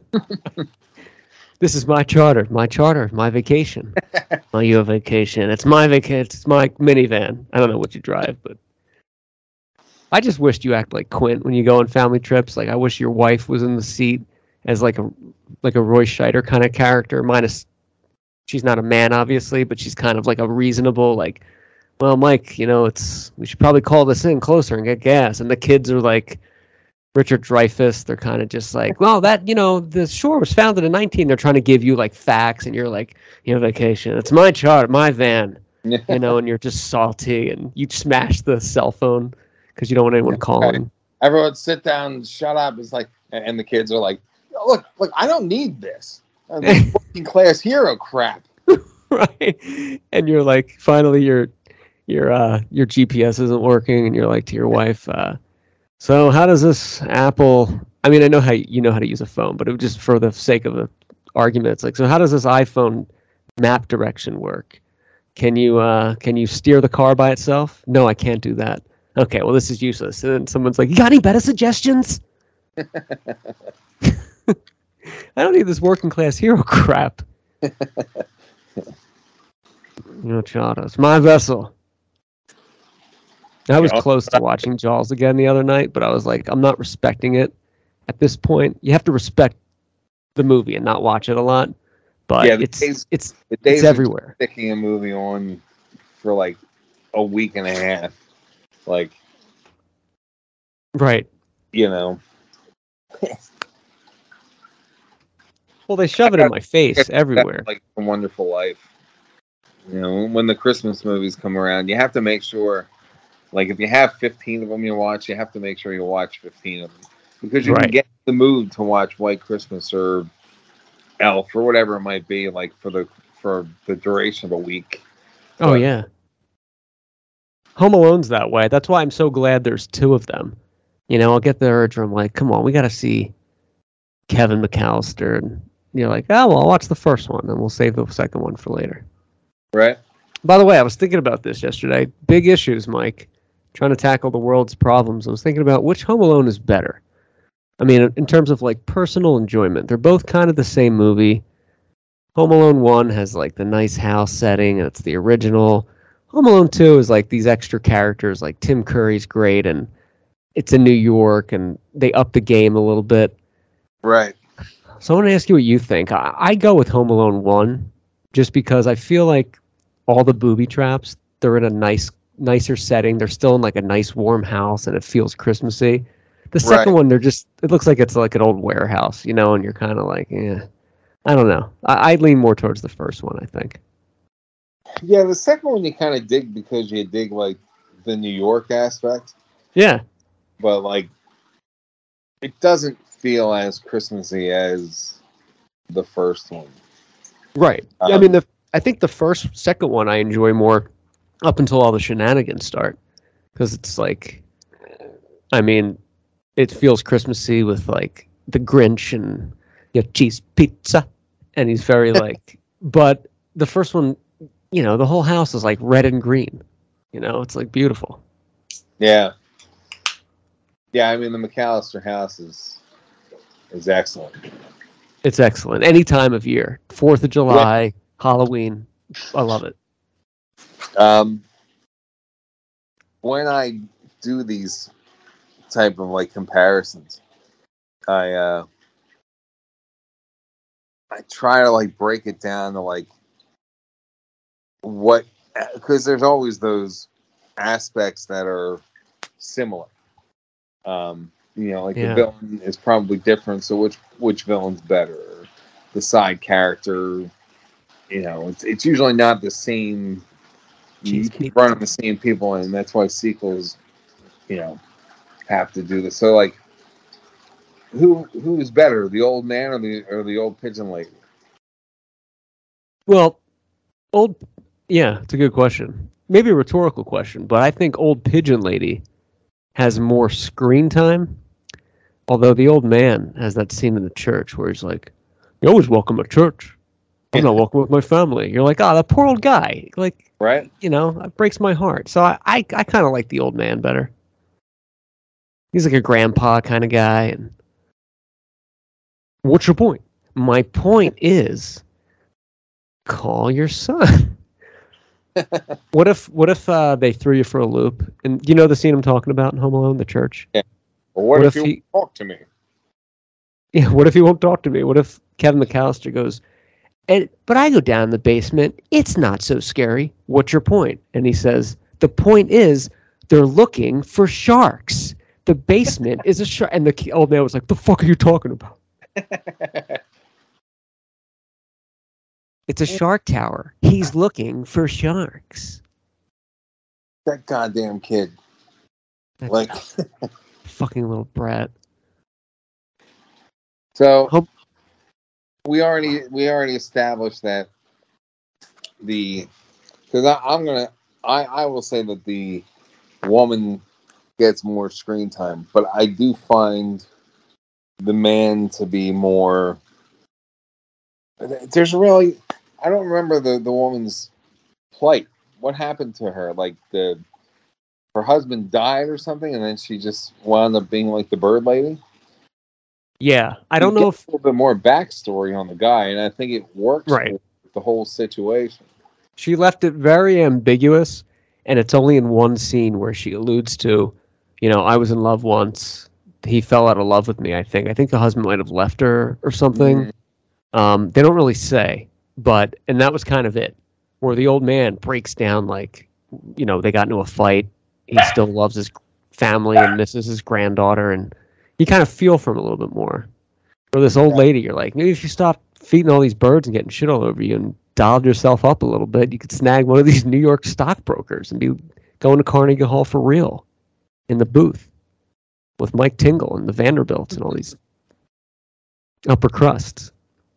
This is my charter, my vacation. Not your vacation. It's my vacation. It's my minivan. I don't know what you drive, but I just wished you act like Quint when you go on family trips. Like, I wish your wife was in the seat as like a Roy Scheider kind of character. Minus, she's not a man, obviously, but she's kind of like a reasonable, like, well, Mike, we should probably call this in closer and get gas. And the kids are like Richard Dreyfuss. They're kind of just like, well, that, the shore was founded in 19. They're trying to give you like facts, and you're like, vacation. It's my chart, my van, and you're just salty, and you smash the cell phone because you don't want anyone calling. Everyone sit down, shut up. It's like, and the kids are like, look, I don't need this. Working class hero crap. Right. And you're like, finally your GPS isn't working, and you're like to your wife, so how does this Apple, I mean, I know how you know how to use a phone, but it was just for the sake of the argument. It's like, so how does this iPhone map direction work? Can you steer the car by itself? No, I can't do that. Okay, well, this is useless. And then someone's like, you got any better suggestions? I don't need this working class hero crap. Charters, my vessel. I was close to watching Jaws again the other night, but I was like, I'm not respecting it at this point. You have to respect the movie and not watch it a lot. But yeah, it's everywhere. Sticking a movie on for like a week and a half, like, right? Well, they shove it in my face everywhere. Like A Wonderful Life. When the Christmas movies come around, you have to make sure. Like, if you have 15 of them you watch, you have to make sure you watch 15 of them. Because you can get in the mood to watch White Christmas or Elf or whatever it might be, like, for the duration of a week. Oh, yeah. Home Alone's that way. That's why I'm so glad there's 2 of them. I'll get the urge where I'm like, come on, we got to see Kevin McAllister. And you're like, oh, well, I'll watch the first one, and we'll save the second one for later. Right. By the way, I was thinking about this yesterday. Big issues, Mike. Trying to tackle the world's problems. I was thinking about which Home Alone is better. I mean, in terms of like personal enjoyment, they're both kind of the same movie. Home Alone 1 has like the nice house setting, and it's the original. Home Alone 2 is like these extra characters, like Tim Curry's great, and it's in New York, and they up the game a little bit. Right. So I want to ask you what you think. I go with Home Alone 1 just because I feel like all the booby traps, they're in a nicer setting. They're still in like a nice warm house, and it feels Christmassy. The second one, it looks like it's like an old warehouse, and you're kind of like, I don't know. I'd lean more towards the first one, I think. Yeah, the second one you kind of dig because you dig like the New York aspect. Yeah. But like, it doesn't feel as Christmassy as the first one. Right. I mean, I think the second one I enjoy more up until all the shenanigans start, because it's like, I mean, it feels Christmassy with like the Grinch and cheese pizza, and he's very like, but the first one, the whole house is like red and green, it's like beautiful. Yeah. Yeah, I mean, the McAllister house is excellent. It's excellent. Any time of year. 4th of July, Halloween. I love it. When I do these type of like comparisons, I try to like break it down to like what, because there's always those aspects that are similar. The villain is probably different, so which villain's better? The side character, it's usually not the same. You keep running the same people, and that's why sequels, have to do this. So like, who's better, the old man or the old pigeon lady? Well, it's a good question. Maybe a rhetorical question, but I think old pigeon lady has more screen time. Although the old man has that scene in the church where he's like, "You're always welcome at church. I'm not welcome with my family." You're like, "Oh, that poor old guy." Like, right? It breaks my heart. So I kind of like the old man better. He's like a grandpa kind of guy. And what's your point? My point is, call your son. What if they threw you for a loop? And you know the scene I'm talking about in Home Alone, the church? Yeah. Well, what if he won't talk to me? Yeah, what if he won't talk to me? What if Kevin McAllister goes, but I go down in the basement. It's not so scary. What's your point? And he says, the point is they're looking for sharks. The basement is a shark. And the old man was like, the fuck are you talking about? It's a shark tower. He's looking for sharks. That goddamn kid. Fucking little brat. So we already established that because I will say that the woman gets more screen time, but I do find the man to be more. There's really, I don't remember the woman's plight. What happened to her? Like her husband died or something, and then she just wound up being like the bird lady. Yeah, I don't know if a little bit more backstory on the guy, and I think it works for the whole situation. She left it very ambiguous, and it's only in one scene where she alludes to, I was in love once. He fell out of love with me, I think. I think the husband might have left her or something. Mm-hmm. They don't really say, and that was kind of it, where the old man breaks down like, they got into a fight. He still loves his family and misses his granddaughter, and you kind of feel for him a little bit more. For this old lady, you're like, maybe if you stop feeding all these birds and getting shit all over you and dialed yourself up a little bit, you could snag one of these New York stockbrokers and be going to Carnegie Hall for real in the booth with Mike Tingle and the Vanderbilts and all these upper crusts.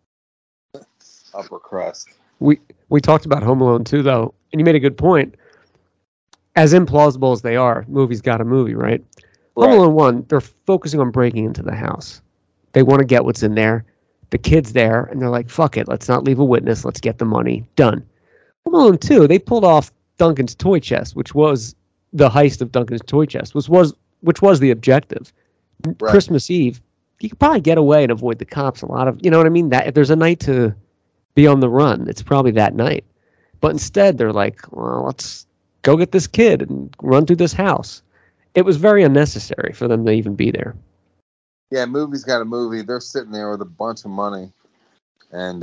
Upper crust. We talked about Home Alone 2, though, and you made a good point. As implausible as they are, movie's got a movie, right? Home Alone 1, they're focusing on breaking into the house. They want to get what's in there. The kid's there, and they're like, fuck it, let's not leave a witness. Let's get the money. Done. Home Alone 2, they pulled off Duncan's toy chest, which was the heist of Duncan's toy chest, which was the objective. Right. Christmas Eve, you could probably get away and avoid the cops a lot of, you know what I mean? That if there's a night to be on the run, it's probably that night. But instead, they're like, well, let's go get this kid and run through this house. It was very unnecessary for them to even be there. Yeah, movie's got a movie. They're sitting there with a bunch of money. And,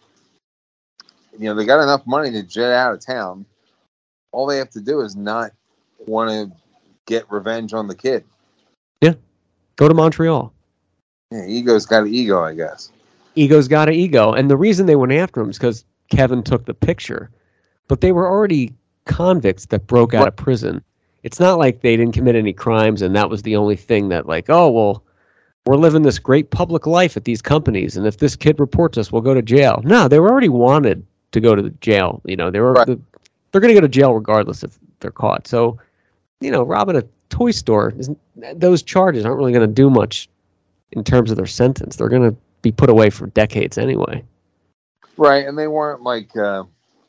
they got enough money to jet out of town. All they have to do is not want to get revenge on the kid. Yeah. Go to Montreal. Yeah, ego's got an ego, I guess. Ego's got an ego. And the reason they went after him is because Kevin took the picture. But they were already convicts that broke out of prison. It's not like they didn't commit any crimes and that was the only thing that like, oh, well, we're living this great public life at these companies, and if this kid reports us, we'll go to jail. No, they were already wanted to go to the jail. They were they're going to go to jail regardless if they're caught. So, robbing a toy store, those charges aren't really going to do much in terms of their sentence. They're going to be put away for decades anyway. Right, and they weren't like I'm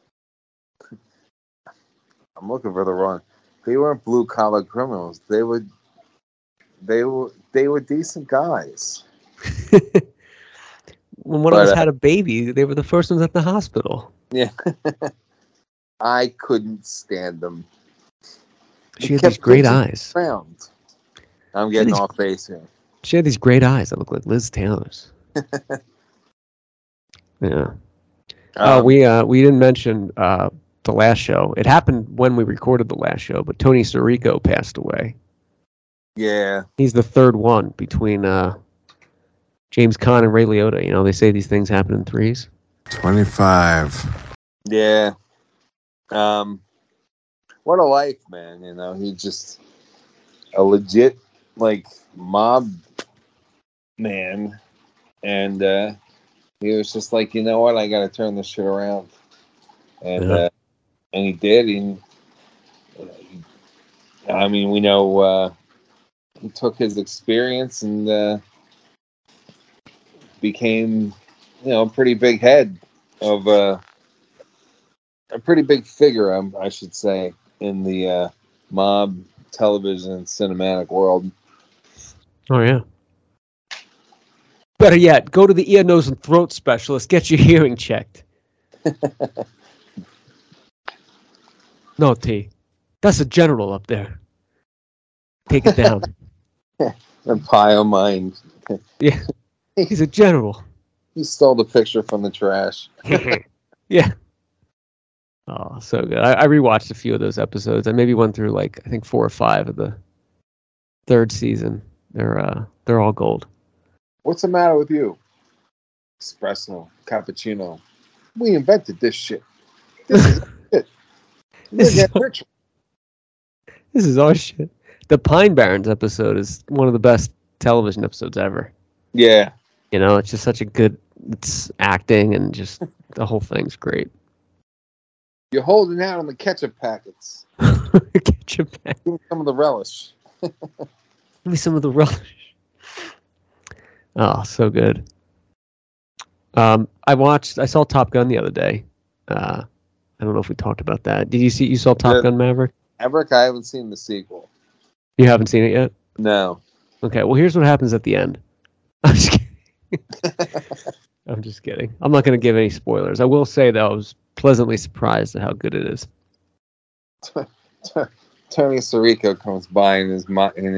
looking for the wrong. They weren't blue collar criminals. They were decent guys. When one of us had a baby, they were the first ones at the hospital. Yeah. I couldn't stand them. She had these great eyes. Around. I'm getting off base here. She had these great eyes that look like Liz Taylor's. Yeah. We didn't mention the last show. It happened when we recorded the last show, but Tony Sirico passed away. Yeah. He's the third one between James Caan and Ray Liotta. They say these things happen in threes. 25. Yeah. What a life, man. He just a legit, mob man, and he was just like, you know what, I got to turn this shit around, and he did. And I mean, we know he took his experience and became, a pretty big head of a pretty big figure, I should say, in the mob television and cinematic world. Oh yeah. Better yet, go to the ear, nose, and throat specialist. Get your hearing checked. No, T. That's a general up there. Take it down. The pile mind. Yeah. He's a general. He stole the picture from the trash. Yeah. Oh, so good. I rewatched a few of those episodes. I maybe went through I think 4 or 5 of the 3rd season. They're all gold. What's the matter with you? Espresso, cappuccino. We invented this shit. This is it. This is our shit. The Pine Barrens episode is one of the best television episodes ever. Yeah. It's just such a good. It's acting and just the whole thing's great. You're holding out on the ketchup packets. Ketchup packets. Give me some of the relish. Give me some of the relish. Oh, so good. I saw Top Gun the other day. I don't know if we talked about that. You saw Top Gun Maverick? Maverick, I haven't seen the sequel. You haven't seen it yet? No. Okay, well here's what happens at the end. I'm just kidding. I'm just kidding. I'm not going to give any spoilers. I will say, though, I was pleasantly surprised at how good it is. Tony Sirico comes by in his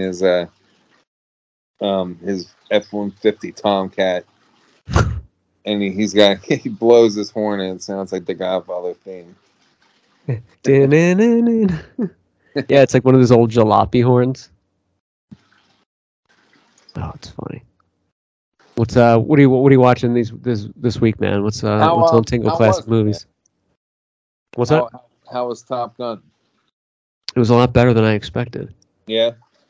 F-150 Tomcat, and he blows his horn and it sounds like the Godfather theme. Yeah, it's like one of those old jalopy horns. Oh, it's funny. What are you watching this week, man? What's on Tingle Classic Movies? What's that? How was Top Gun? It was a lot better than I expected. Yeah.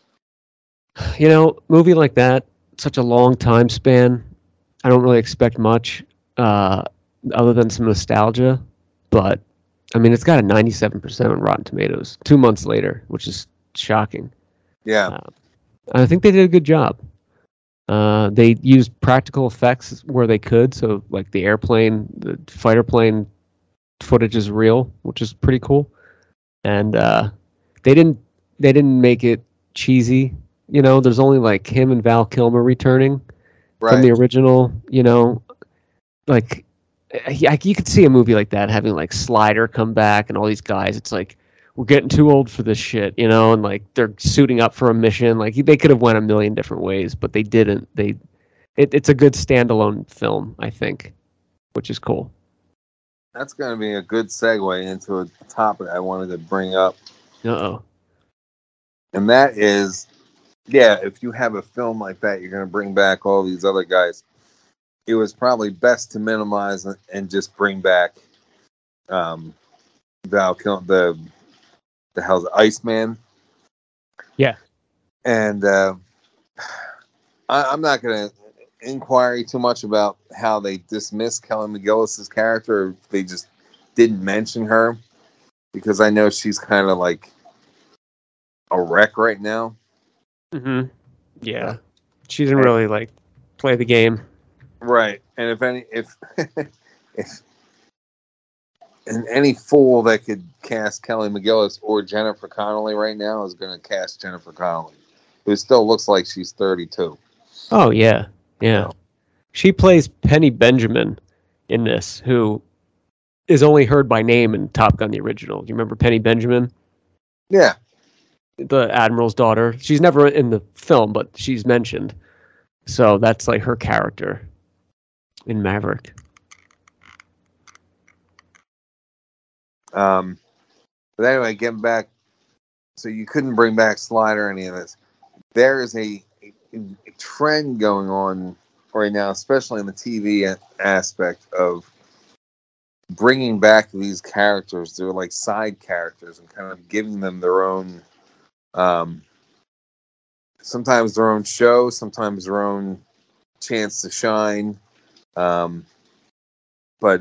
Movie like that, such a long time span. I don't really expect much other than some nostalgia, but I mean, it's got a 97% on Rotten Tomatoes 2 months later, which is shocking. Yeah. I think they did a good job. They used practical effects where they could, so like the fighter plane footage is real, which is pretty cool. And they didn't make it cheesy. There's only like him and Val Kilmer returning from the original. You could see a movie like that having like Slider come back and all these guys. It's like, we're getting too old for this shit, and like they're suiting up for a mission. Like they could have went a million different ways, but they didn't. It's a good standalone film, I think, which is cool. That's going to be a good segue into a topic I wanted to bring up. Uh-oh. And that is, if you have a film like that, you're going to bring back all these other guys. It was probably best to minimize and just bring back Val Kilmer, the hell's Iceman. Yeah. And I'm not going to inquire too much about how they dismissed Kelly McGillis's character, or if they just didn't mention her, because I know she's kind of like a wreck right now. Mm-hmm. Yeah. She didn't really like play the game. Right. And if and any fool that could cast Kelly McGillis or Jennifer Connelly right now is going to cast Jennifer Connelly, who still looks like she's 32. Oh, yeah. Yeah. She plays Penny Benjamin in this, who is only heard by name in Top Gun, the original. Do you remember Penny Benjamin? Yeah. The Admiral's daughter. She's never in the film, but she's mentioned. So that's like her character in Maverick. But anyway, getting back, so you couldn't bring back Slider or any of this. There is a trend going on right now, especially in the TV aspect, of bringing back these characters. They're like side characters and kind of giving them their own, sometimes their own show, sometimes their own chance to shine. But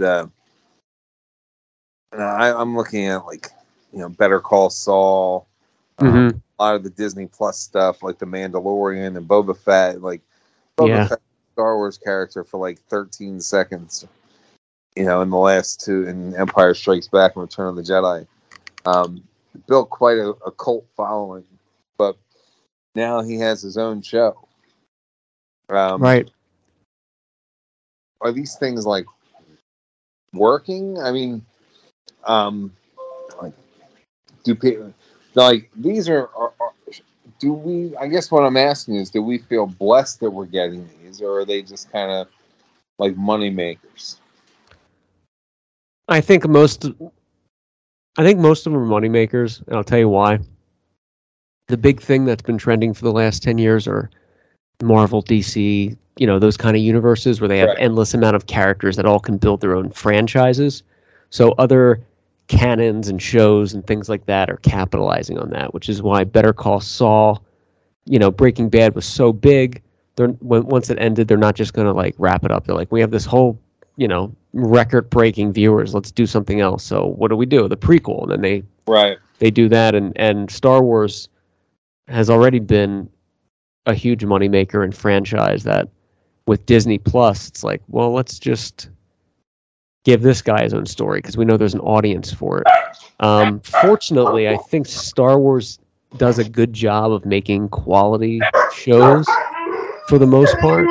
I'm looking at like, Better Call Saul, a lot of the Disney Plus stuff like The Mandalorian and Boba Fett. Like Boba Fett, Star Wars character for like 13 seconds, in the last two, in Empire Strikes Back and Return of the Jedi. Built quite a cult following, but now he has his own show. Right. Are these things like working? I mean, like, do people like these are do we? I guess what I'm asking is, do we feel blessed that we're getting these, or are they just kind of like money makers? I think most of them are money makers, and I'll tell you why. The big thing that's been trending for the last 10 years are Marvel, DC, those kind of universes where they have endless amount of characters that all can build their own franchises. So other canons and shows and things like that are capitalizing on that, which is why Better Call Saul, Breaking Bad was so big. Once it ended, they're not just going to like wrap it up. They're like, we have this whole, record-breaking viewers. Let's do something else. So what do we do? The prequel, and then they do that, and Star Wars has already been a huge moneymaker and franchise that with Disney Plus, it's like, well, let's just give this guy his own story because we know there's an audience for it. Fortunately, I think Star Wars does a good job of making quality shows for the most part.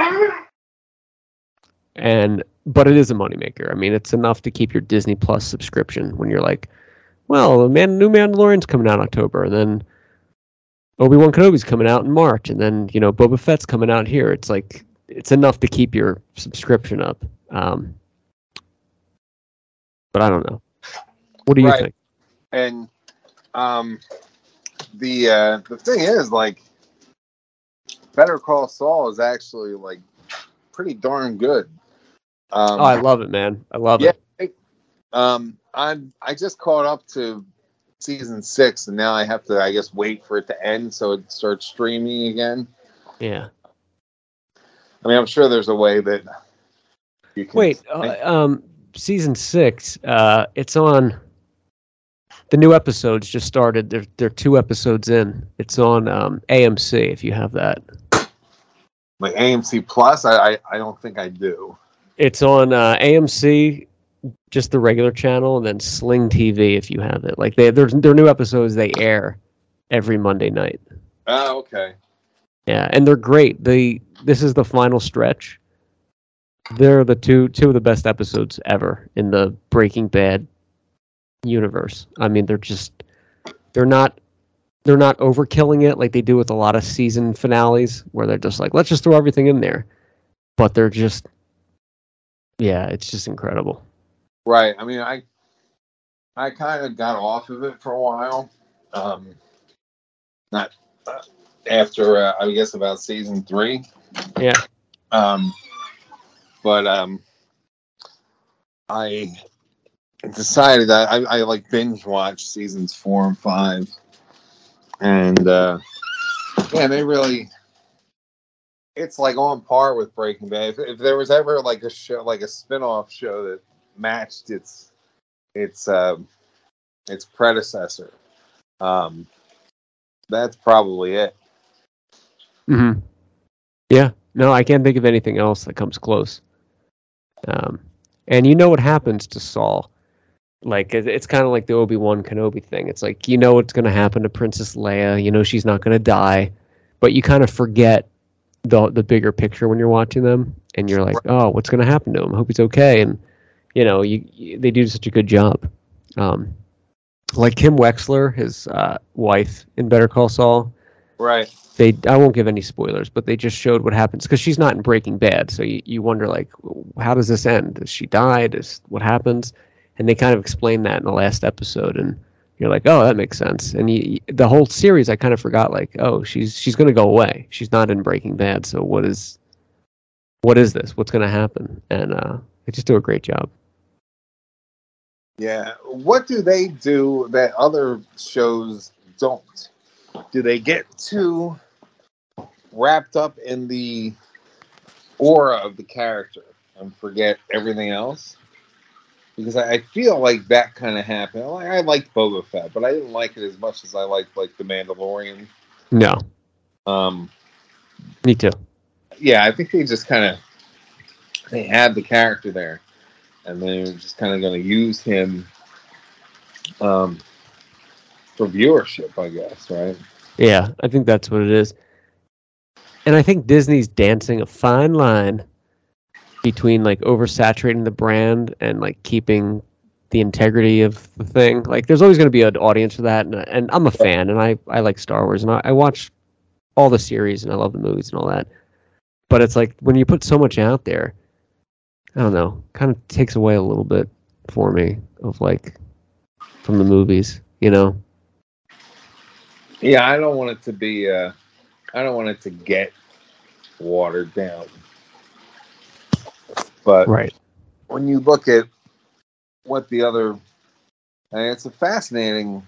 But it is a moneymaker. I mean, it's enough to keep your Disney Plus subscription when you're like, well, new Mandalorian's coming out in October, and then Obi-Wan Kenobi's coming out in March, and then, Boba Fett's coming out here. It's like, it's enough to keep your subscription up. But I don't know. What do you think? And the thing is, like, Better Call Saul is actually like pretty darn good. I love it, man. I love it. I just caught up to season 6, and now I have to, I guess, wait for it to end so it starts streaming again. Yeah. I mean, I'm sure there's a way that you can. Wait, season 6, it's on. The new episodes just started. They're 2 episodes in. It's on AMC, if you have that. Like AMC Plus? I don't think I do. It's on AMC, just the regular channel, and then Sling TV if you have it. Like their new episodes, they air every Monday night. Oh, okay. Yeah, and they're great. This is the final stretch. They're the two of the best episodes ever in the Breaking Bad universe. I mean, they're not overkilling it like they do with a lot of season finales where they're just like, let's just throw everything in there. But they're just, it's just incredible. Right. I mean, I kind of got off of it for a while. Not after, I guess, about season 3. Yeah. But I decided that I like binge watched seasons 4 and 5. And they really, it's like on par with Breaking Bad. If there was ever like a show, like a spin-off show that matched its predecessor, that's probably it. Mm-hmm. Yeah. No, I can't think of anything else that comes close. And you know what happens to Saul. Like, it's kind of like the Obi-Wan Kenobi thing. It's like, what's going to happen to Princess Leia. She's not going to die. But you kind of forget the bigger picture when you're watching them. And you're like, oh, what's going to happen to him? I hope he's okay. And, they do such a good job. Like Kim Wexler, his wife in Better Call Saul. Right. I won't give any spoilers, but they just showed what happens. Because she's not in Breaking Bad. So you wonder, like, how does this end? Does she die? What happens? And they kind of explained that in the last episode, and you're like, oh, that makes sense. And the whole series, I kind of forgot, like, oh, she's going to go away. She's not in Breaking Bad, so what is this? What's going to happen? And they just do a great job. Yeah. What do they do that other shows don't? Do they get too wrapped up in the aura of the character and forget everything else. Because I feel like that kind of happened. I liked Boba Fett, but I didn't like it as much as I liked like The Mandalorian. No. Me too. Yeah, I think they just kind of they had the character there, and they're just kind of going to use him for viewership, I guess, right? Yeah, I think that's what it is. And I think Disney's dancing a fine line between like oversaturating the brand and like keeping the integrity of the thing. Like there's always going to be an audience for that, and I'm a fan, and I like Star Wars, and I watch all the series, and I love the movies and all that. But it's like when you put so much out there, I don't know, kind of takes away a little bit for me of like from the movies, you know? Yeah, I don't want it to be. I don't want it to get watered down. But right. When you look at what the other, and it's a fascinating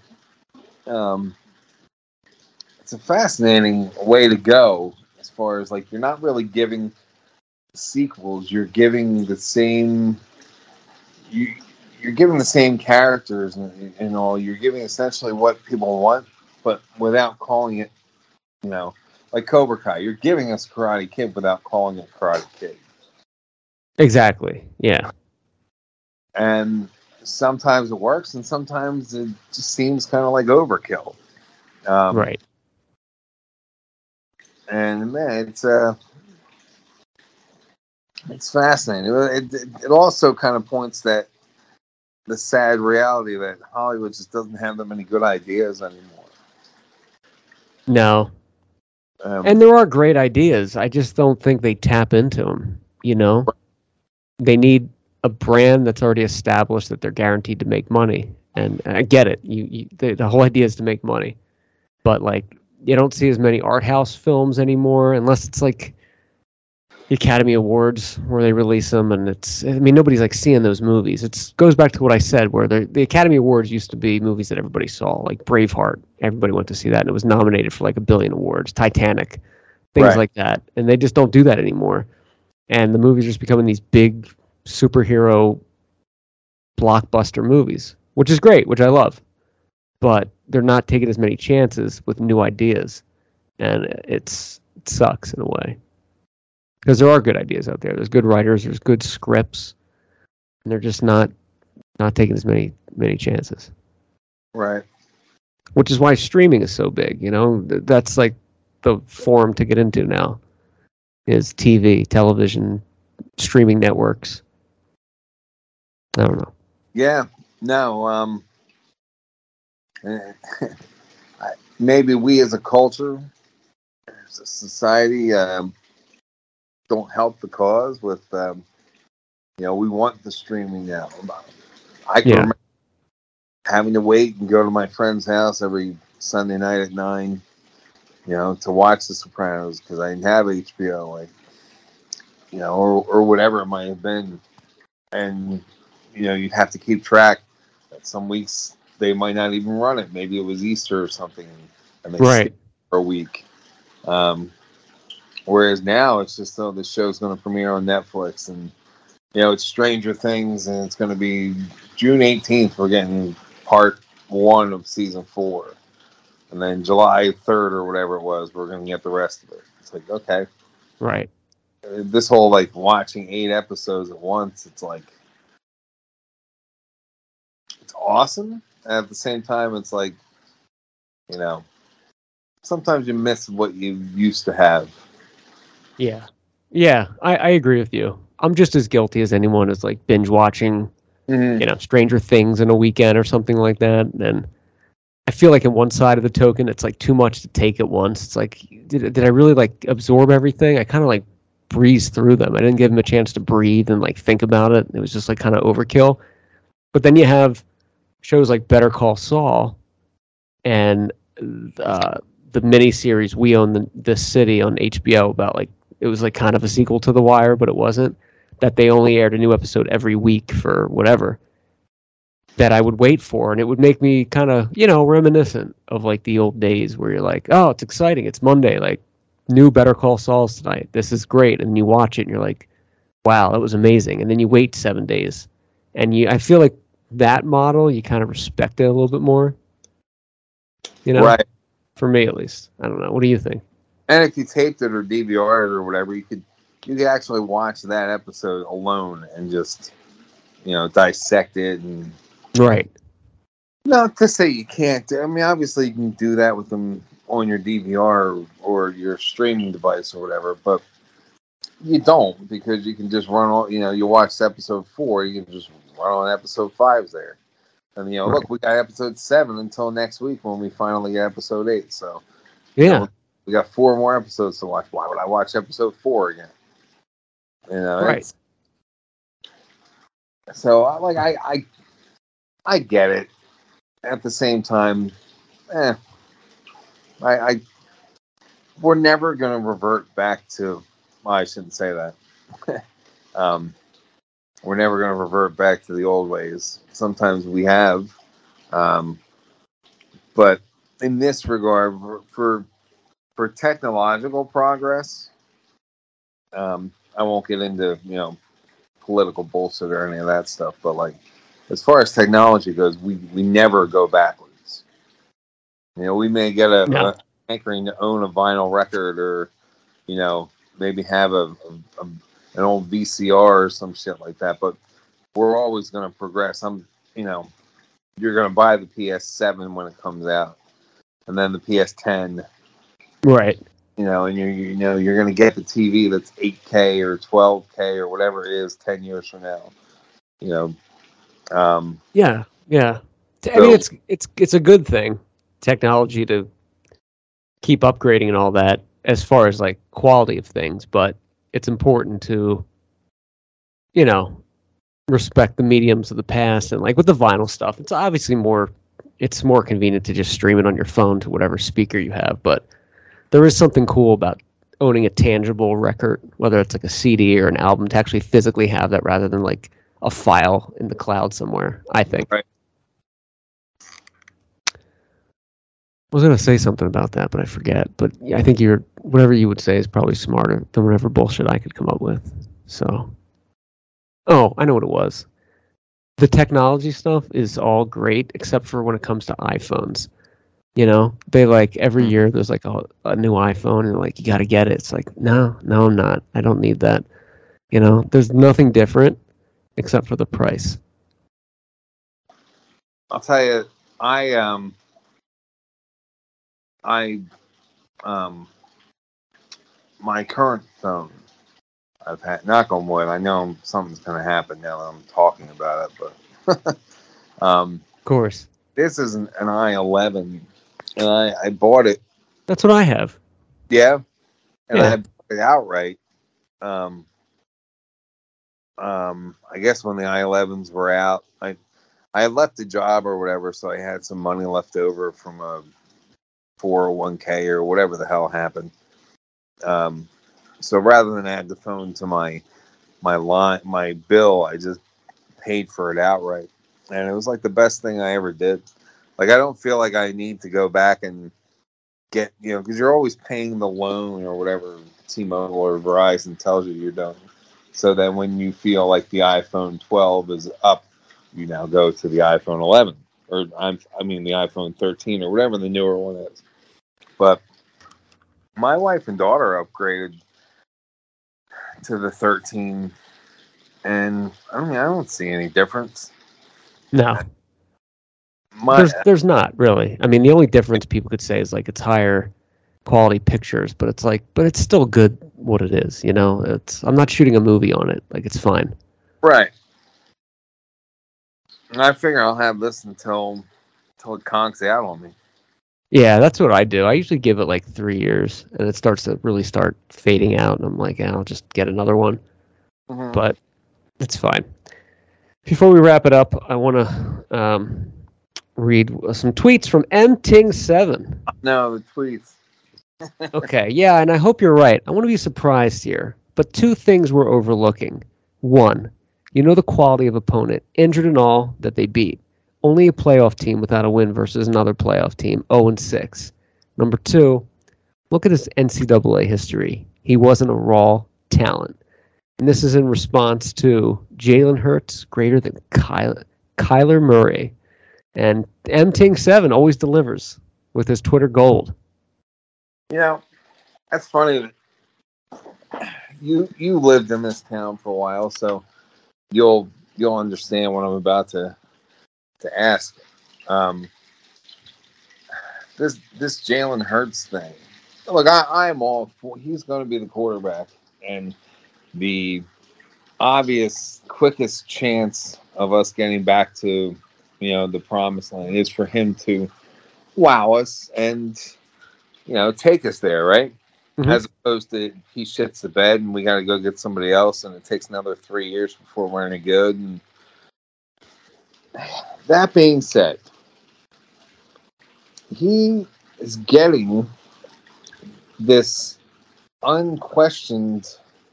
way to go as far as like you're not really giving sequels, you're giving the same you're giving the same characters and all, you're giving essentially what people want, but without calling it, you know, like Cobra Kai, you're giving us Karate Kid without calling it Karate Kid. Exactly. Yeah. And sometimes it works, and sometimes it just seems kind of like overkill. Right. And man, it's fascinating. It also kind of points that the sad reality that Hollywood just doesn't have that many good ideas anymore. No. And there are great ideas. I just don't think they tap into them. You know, they need a brand that's already established that they're guaranteed to make money. And I get it. The whole idea is to make money, but like you don't see as many art house films anymore, unless it's like the Academy Awards where they release them, and nobody's like seeing those movies. It goes back to what I said, where the Academy Awards used to be movies that everybody saw, like Braveheart. Everybody went to see that, and it was nominated for like 1 billion awards. Titanic, things like that, and they just don't do that anymore. And the movies are just becoming these big superhero blockbuster movies, which is great, which I love. But they're not taking as many chances with new ideas, and it sucks in a way. Because there are good ideas out there. There's good writers. There's good scripts, and they're just not taking as many chances. Right. Which is why streaming is so big. You know, that's like the form to get into now. Is TV, television, streaming networks. I don't know. Yeah. No. Maybe we as a culture, as a society, don't help the cause with, we want the streaming now. I can remember having to wait and go to my friend's house every Sunday night at 9, to watch The Sopranos because I didn't have HBO, or whatever it might have been. And, you'd have to keep track that some weeks they might not even run it. Maybe it was Easter or something, and they skip for a week. Whereas now it's just the show's going to premiere on Netflix, and it's Stranger Things, and it's going to be June 18th. We're getting part 1 of season 4, and then July 3rd or whatever it was, we're going to get the rest of it. It's like, okay, right. This whole like watching 8 episodes at once, it's like it's awesome. And at the same time, it's like sometimes you miss what you used to have. Yeah, I agree with you. I'm just as guilty as anyone as like binge watching, Stranger Things in a weekend or something like that. And I feel like on one side of the token, it's like too much to take at once. It's like, did I really like absorb everything? I kind of like breezed through them. I didn't give them a chance to breathe and like think about it. It was just like kind of overkill. But then you have shows like Better Call Saul and the miniseries We Own the City on HBO about like, it was like kind of a sequel to The Wire, but it wasn't. That they only aired a new episode every week for whatever. That I would wait for, and it would make me kind of, reminiscent of like the old days where you're like, oh, it's exciting, it's Monday, like new Better Call Sauls tonight. This is great. And you watch it and you're like, wow, that was amazing. And then you wait 7 days. And I feel like that model, you kind of respect it a little bit more. You know? Right. For me, at least. I don't know. What do you think? And if you taped it or DVR it or whatever, you could actually watch that episode alone and just, dissect it. And right. Not to say you can't. I mean, obviously you can do that with them on your DVR or your streaming device or whatever, but you don't, because you can just run on, you watch episode 4, you can just run on episode 5 there. And, right. Look, we got episode 7 until next week when we finally get episode 8. So, yeah, we got 4 more episodes to watch. Why would I watch episode 4 again? Right. So, I get it. At the same time, we're never going to revert back to. Well, I shouldn't say that. We're never going to revert back to the old ways. Sometimes we have, but in this regard, for technological progress, I won't get into political bullshit or any of that stuff. But like, as far as technology goes, we never go backwards. We may get a hankering to own a vinyl record, or maybe have an old VCR or some shit like that, but we're always going to progress. You're going to buy the PS7 when it comes out, and then the PS10, right? And you're going to get the TV that's 8K or 12K or whatever it is 10 years from now. Yeah. I mean, it's a good thing, technology, to keep upgrading and all that, as far as like quality of things, but it's important to, respect the mediums of the past. And like with the vinyl stuff, it's obviously more convenient to just stream it on your phone to whatever speaker you have. But there is something cool about owning a tangible record, whether it's like a CD or an album, to actually physically have that rather than like a file in the cloud somewhere, I think. Right. I was going to say something about that, but I forget. But I think whatever you would say is probably smarter than whatever bullshit I could come up with. So, I know what it was. The technology stuff is all great, except for when it comes to iPhones. They like every year there's like a new iPhone, and like, you got to get it. It's like, no, I'm not. I don't need that. There's nothing different except for the price. I'll tell you, my current phone, I've had, knock on wood, I know something's going to happen now that I'm talking about it, but of course, this is an i11, and I bought it. That's what I have. Yeah, and I bought it outright. I guess when the i11s were out, I had left the job or whatever, so I had some money left over from a 401k or whatever the hell happened. So rather than add the phone to my bill, I just paid for it outright, and it was like the best thing I ever did. Like, I don't feel like I need to go back and get, because you're always paying the loan or whatever T-Mobile or Verizon tells you you're doing. So then when you feel like the iPhone 12 is up, you now go to the iPhone 11, or the iPhone 13 or whatever the newer one is. But my wife and daughter upgraded to the 13, and I don't see any difference. No. There's not really. I mean, the only difference people could say is like it's higher quality pictures, but it's still good what it is, I'm not shooting a movie on it. Like, it's fine. Right. And I figure I'll have this until it conks out on me. Yeah, that's what I do. I usually give it like 3 years, and it starts to really start fading out, and I'm like, I'll just get another one. Mm-hmm. But it's fine. Before we wrap it up, I want to read some tweets from MTing7. No, the tweets. Okay, yeah, and I hope you're right. I want to be surprised here, but 2 things we're overlooking. 1, the quality of opponent, injured and all, that they beat. Only a playoff team without a win versus another playoff team, 0-6. Number 2, Look at his NCAA history. He wasn't a raw talent. And this is in response to Jalen Hurts greater than Kyler Murray. And MTing7 always delivers with his Twitter gold. You know, that's funny. You lived in this town for a while, so you'll understand what I'm about to ask. This Jalen Hurts thing. Look, I am all for. He's going to be the quarterback, and the obvious quickest chance of us getting back to, the promised land is for him to wow us and, take us there, right? Mm-hmm. As opposed to he shits the bed and we got to go get somebody else and it takes another 3 years before we're any good. And that being said, he is getting this unquestioned,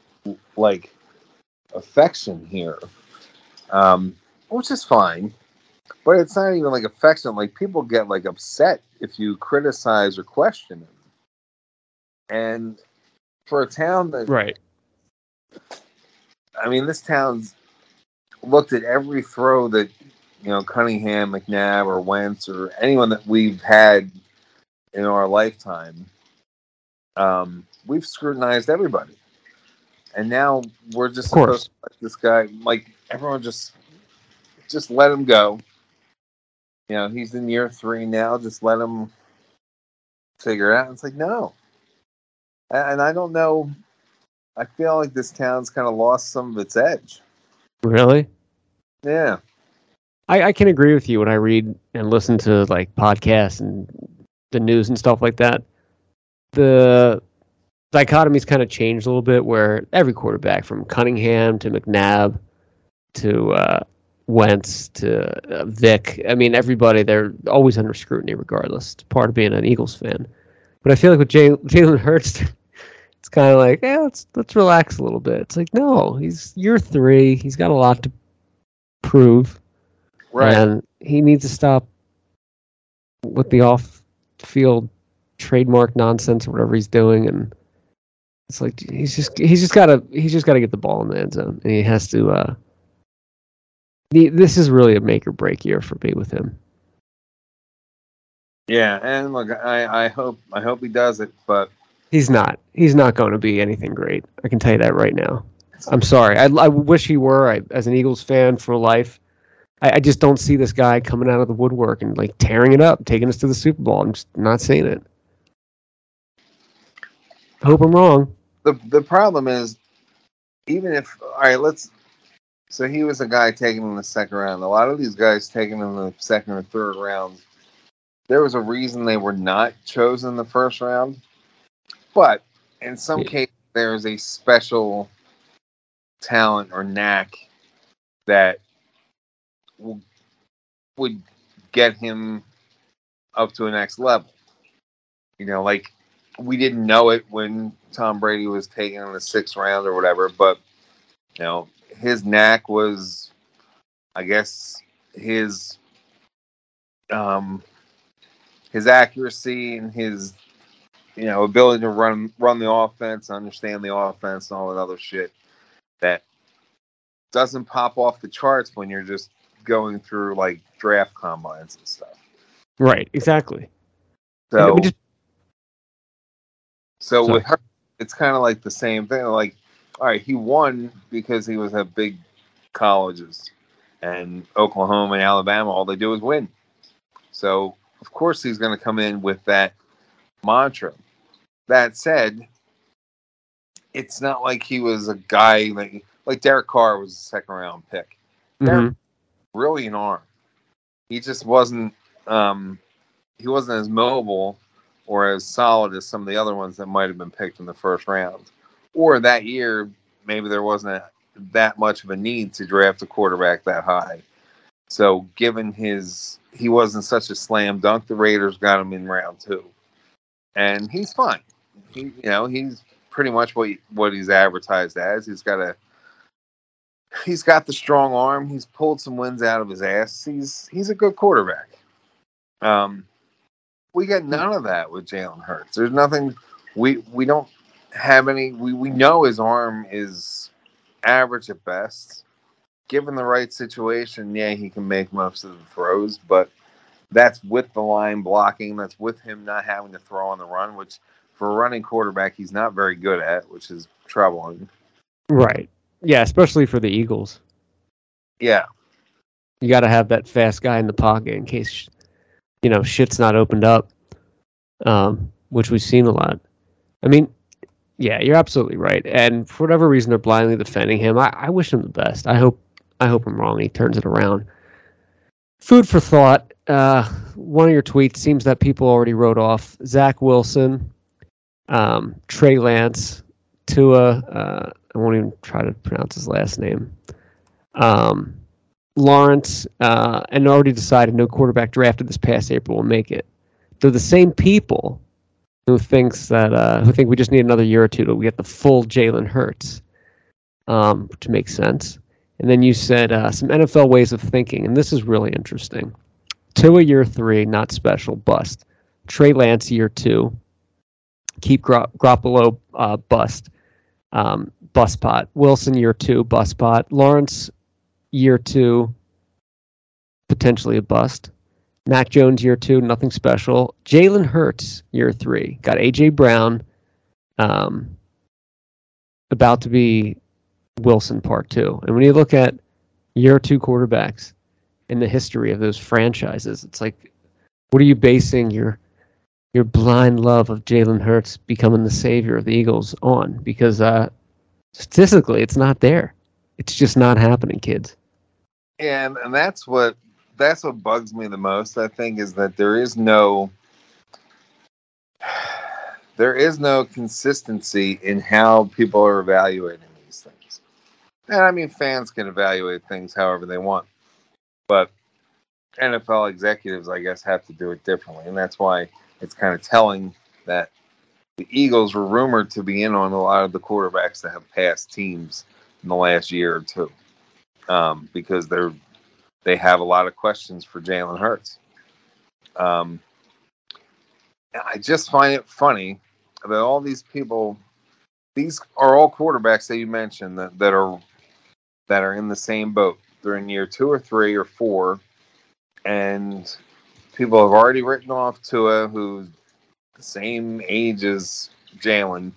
affection here, which is fine, but it's not even affection. People get upset if you criticize or question him. And for a town that, right? I mean, this town's looked at every throw that Cunningham, McNabb, or Wentz, or anyone that we've had in our lifetime. We've scrutinized everybody, and now we're just supposed to let this guy, everyone just let him go. He's in year 3 now. Just let him figure it out. It's no. And I don't know. I feel like this town's kind of lost some of its edge. Really? Yeah. I can agree with you when I read and listen to podcasts and the news and stuff like that. The dichotomy's kind of changed a little bit where every quarterback from Cunningham to McNabb to Wentz to Vic, I mean, everybody, they're always under scrutiny regardless. It's part of being an Eagles fan. But I feel like with Jalen Hurts, it's kind of let's relax a little bit. It's no, he's year 3. He's got a lot to prove. Right. And he needs to stop with the off-field trademark nonsense or whatever he's doing. And it's he's just got to get the ball in the end zone. And he has to, this is really a make or break year for me with him. Yeah, and look, I hope he does it, but he's not going to be anything great. I can tell you that right now. I'm sorry. I wish he were. As an Eagles fan for life, I just don't see this guy coming out of the woodwork and tearing it up, taking us to the Super Bowl. I'm just not seeing it. I hope I'm wrong. The problem is, even if so he was a guy taken in the second round. A lot of these guys taken in the second or third round, there was a reason they were not chosen in the first round. But in some cases, there is a special talent or knack that would get him up to a next level. We didn't know it when Tom Brady was taken in the 6th round or whatever, but his knack was, I guess, his accuracy and his ability to run the offense, understand the offense, and all that other shit that doesn't pop off the charts when you're just going through draft combines and stuff. Right, exactly. So with her, it's kind of the same thing. All right, he won because he was at big colleges, and Oklahoma and Alabama, all they do is win. So of course he's going to come in with that mantra. That said, it's not like he was a guy like Derek Carr was a 2nd round pick. Mm-hmm. Brilliant arm. He just wasn't. He wasn't as mobile or as solid as some of the other ones that might have been picked in the 1st round. Or that year, maybe there wasn't that much of a need to draft a quarterback that high. So, given he wasn't such a slam dunk, the Raiders got him in round 2, and he's fine. He's pretty much what he's advertised as. He's got the strong arm. He's pulled some wins out of his ass. He's a good quarterback. We get none of that with Jalen Hurts. There's nothing we don't have any. We know his arm is average at best. Given the right situation, yeah, he can make most of the throws, but that's with the line blocking. That's with him not having to throw on the run, which for a running quarterback, he's not very good at, which is troubling. Right. Yeah, especially for the Eagles. Yeah. You got to have that fast guy in the pocket in case, shit's not opened up, which we've seen a lot. I mean, yeah, you're absolutely right. And for whatever reason, they're blindly defending him. I wish him the best. I hope I'm wrong. He turns it around. Food for thought. One of your tweets seems that people already wrote off Zach Wilson, Trey Lance, Tua. I won't even try to pronounce his last name. Lawrence, and already decided no quarterback drafted this past April will make it. They're the same people who think we just need another year or two to get the full Jalen Hurts, which makes sense. And then you said some NFL ways of thinking, and this is really interesting. Tua year 3, not special, bust. Trey Lance year 2, keep Garoppolo, bust. Bust pot. Wilson year 2, bust pot. Lawrence year 2, potentially a bust. Mac Jones year 2, nothing special. Jalen Hurts year 3, got AJ Brown, about to be Wilson part 2. And when you look at year 2 quarterbacks in the history of those franchises, it's like, what are you basing your blind love of Jalen Hurts becoming the savior of the Eagles on? Because statistically, it's not there. It's just not happening, kids. And that's what bugs me the most, I think, is that there is no consistency in how people are evaluating these things. And I mean, fans can evaluate things however they want, but NFL executives, I guess, have to do it differently. And that's why it's kind of telling that the Eagles were rumored to be in on a lot of the quarterbacks that have passed teams in the last year or two, because they have a lot of questions for Jalen Hurts. I just find it funny that all these people, these are all quarterbacks that you mentioned that are in the same boat. They're in year 2 or 3 or 4, and people have already written off Tua, who's the same age as Jalen.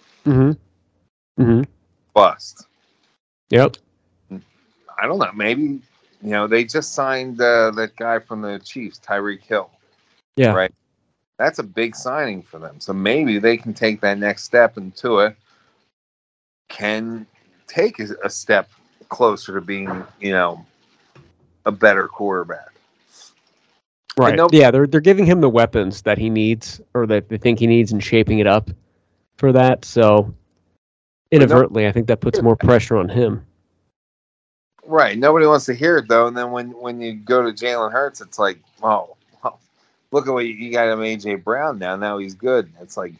Bust. Yep. I don't know. Maybe, they just signed that guy from the Chiefs, Tyreek Hill. Yeah. Right. That's a big signing for them. So maybe they can take that next step, and Tua can take a step closer to being, a better quarterback. Right. They're giving him the weapons that he needs, or that they think he needs, and shaping it up for that. So inadvertently, I think that puts more pressure on him. Right. Nobody wants to hear it, though. And then when you go to Jalen Hurts, it's like, oh, look at what you got him, A.J. Brown now. Now he's good. It's like,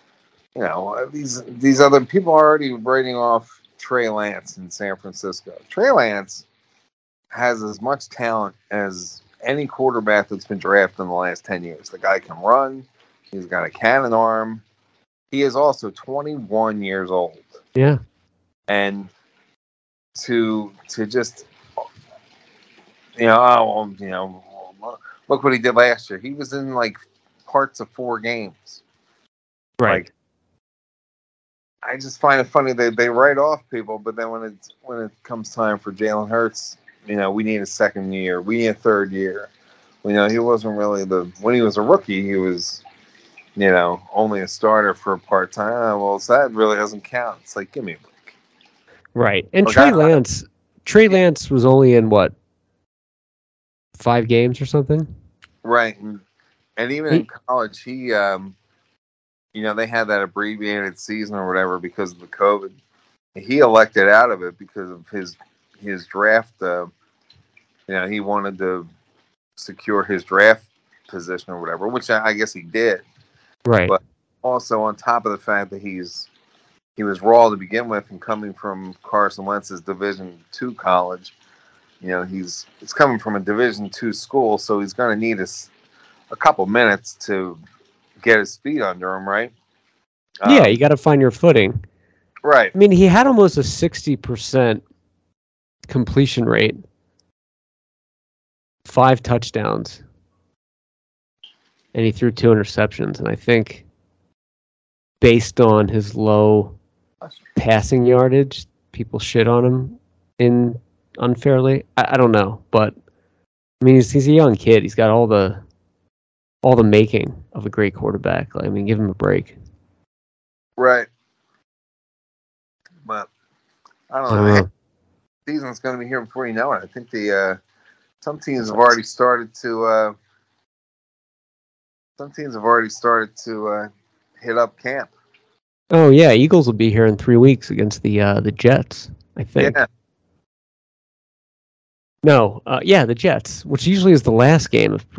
these other people are already writing off Trey Lance in San Francisco. Trey Lance has as much talent as any quarterback that's been drafted in the last 10 years. The guy can run. He's got a cannon arm. He is also 21 years old. Yeah. And to just, look what he did last year. He was in like parts of 4 games. Right. Like, I just find it funny that they write off people, but then when it comes time for Jalen Hurts, we need a second year. We need a third year. He wasn't really when he was a rookie, he was, only a starter for a part-time. Well, so that really doesn't count. It's like, give me a break. Right. And Trey Lance was only in what, 5 games or something? Right. And even in college, he, they had that abbreviated season or whatever because of the COVID. He elected out of it because of his draft. He wanted to secure his draft position or whatever, which I guess he did. Right. But also on top of the fact that he was raw to begin with, and coming from Carson Wentz's Division II college, he's coming from a Division II school, so he's going to need a couple minutes to get his feet under him, right? Yeah, you got to find your footing. Right. I mean, he had almost a 60% completion rate, 5 touchdowns, and he threw 2 interceptions. And I think based on his low passing yardage, people shit on him unfairly. I don't know, but I mean, he's a young kid. He's got all the making of a great quarterback. I mean, give him a break. Right. But I don't know. The season's going to be here before you know it. I think some teams have already started to hit up camp. Oh yeah, Eagles will be here in 3 weeks against the Jets, I think. Yeah. No, the Jets, which usually is the last game of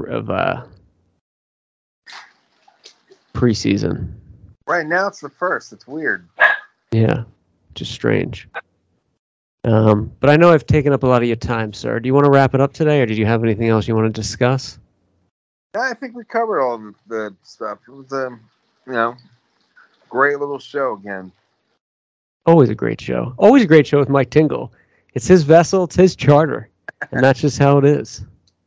preseason. Right now it's the first. It's weird. Yeah, just strange. But I know I've taken up a lot of your time, sir. Do you want to wrap it up today, or did you have anything else you want to discuss? Yeah, I think we covered all of the stuff. It was great little show again. Always a great show. Always a great show with Mike Tingle. It's his vessel. It's his charter. And that's just how it is.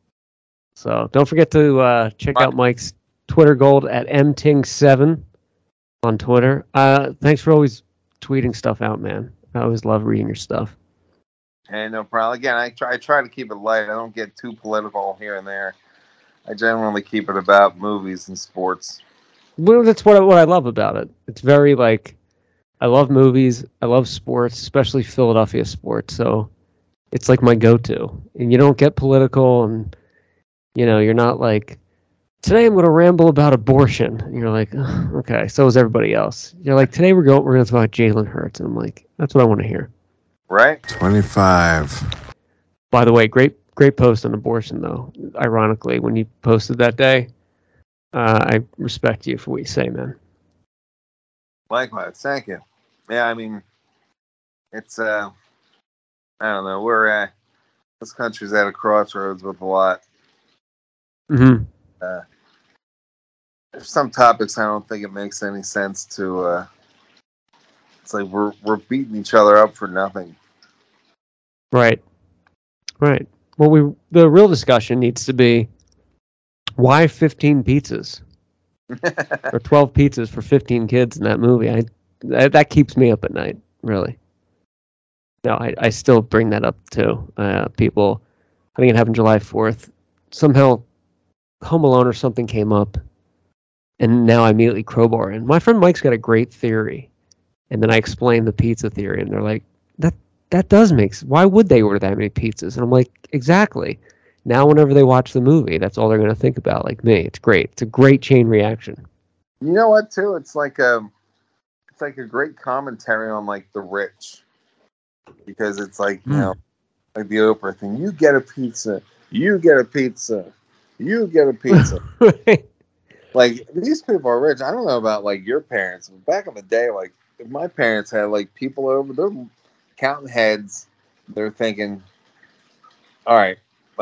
So don't forget to check out Mike's Twitter gold at mting7 on Twitter. Thanks for always tweeting stuff out, man. I always love reading your stuff. Hey, no problem. Again, I try to keep it light. I don't get too political here and there. I generally keep it about movies and sports. Well, that's what I love about it. It's very I love movies. I love sports, especially Philadelphia sports. So it's like my go-to. And you don't get political, and you're not like, today I'm going to ramble about abortion. And you're like, oh, okay, so is everybody else. You're like, today we're going to talk about Jalen Hurts. And I'm like, that's what I want to hear. Right? 25. By the way, great post on abortion, though. Ironically, when you posted that day, I respect you for what you say, man. Likewise. Thank you. Yeah, I mean, it's, I don't know. This country's at a crossroads with a lot. Mm-hmm. There's some topics I don't think it makes any sense to. It's like we're beating each other up for nothing. Right. Well, the real discussion needs to be, why 15 pizzas or 12 pizzas for 15 kids in that movie? That keeps me up at night, really. No, I still bring that up too. People, I think it happened July 4th. Somehow, Home Alone or something came up, and now I immediately crowbar in. My friend Mike's got a great theory, and then I explained the pizza theory, and they're like, that does make sense. Why would they order that many pizzas? And I'm like, exactly. Now, whenever they watch the movie, that's all they're going to think about, like me. It's great. It's a great chain reaction. You know what, too? It's like a great commentary on like the rich, because it's like like the Oprah thing. You get a pizza. You get a pizza. You get a pizza. Right. Like, these people are rich. I don't know about like your parents. Back in the day, like if my parents had like people over, they're counting heads. They're thinking, all right,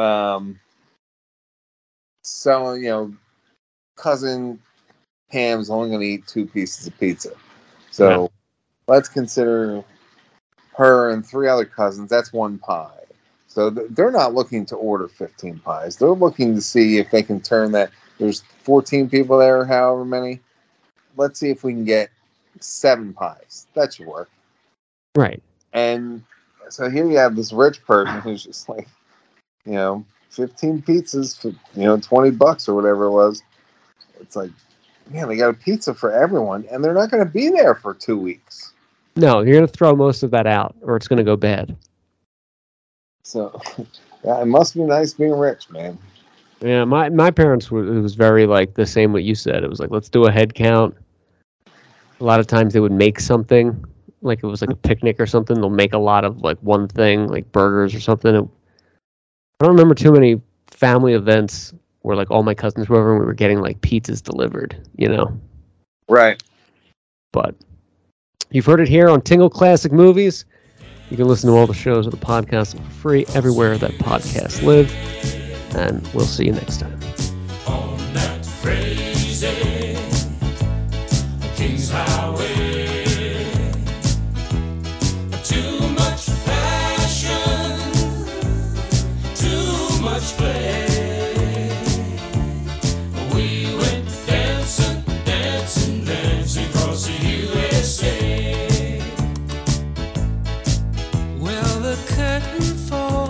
so cousin Pam's only going to eat 2 pieces of pizza. So let's consider her and 3 other cousins. That's 1 pie. So they're not looking to order 15 pies. They're looking to see if they can turn that. There's 14 people there, or however many. Let's see if we can get 7 pies. That should work. Right. And so here you have this rich person who's just like, 15 pizzas for, $20 or whatever it was. It's like, man, they got a pizza for everyone, and they're not going to be there for 2 weeks. No, you're going to throw most of that out, or it's going to go bad. So, yeah, it must be nice being rich, man. Yeah, my parents it was very like the same what you said. It was like, let's do a head count. A lot of times they would make something, like it was like a picnic or something. They'll make a lot of like one thing, like burgers or something. I don't remember too many family events where like all my cousins were over and we were getting like pizzas delivered, Right. But you've heard it here on Tingle Classic Movies. You can listen to all the shows of the podcast for free everywhere that podcasts live. And we'll see you next time. On that crazy Kings Highway. the curtain falls.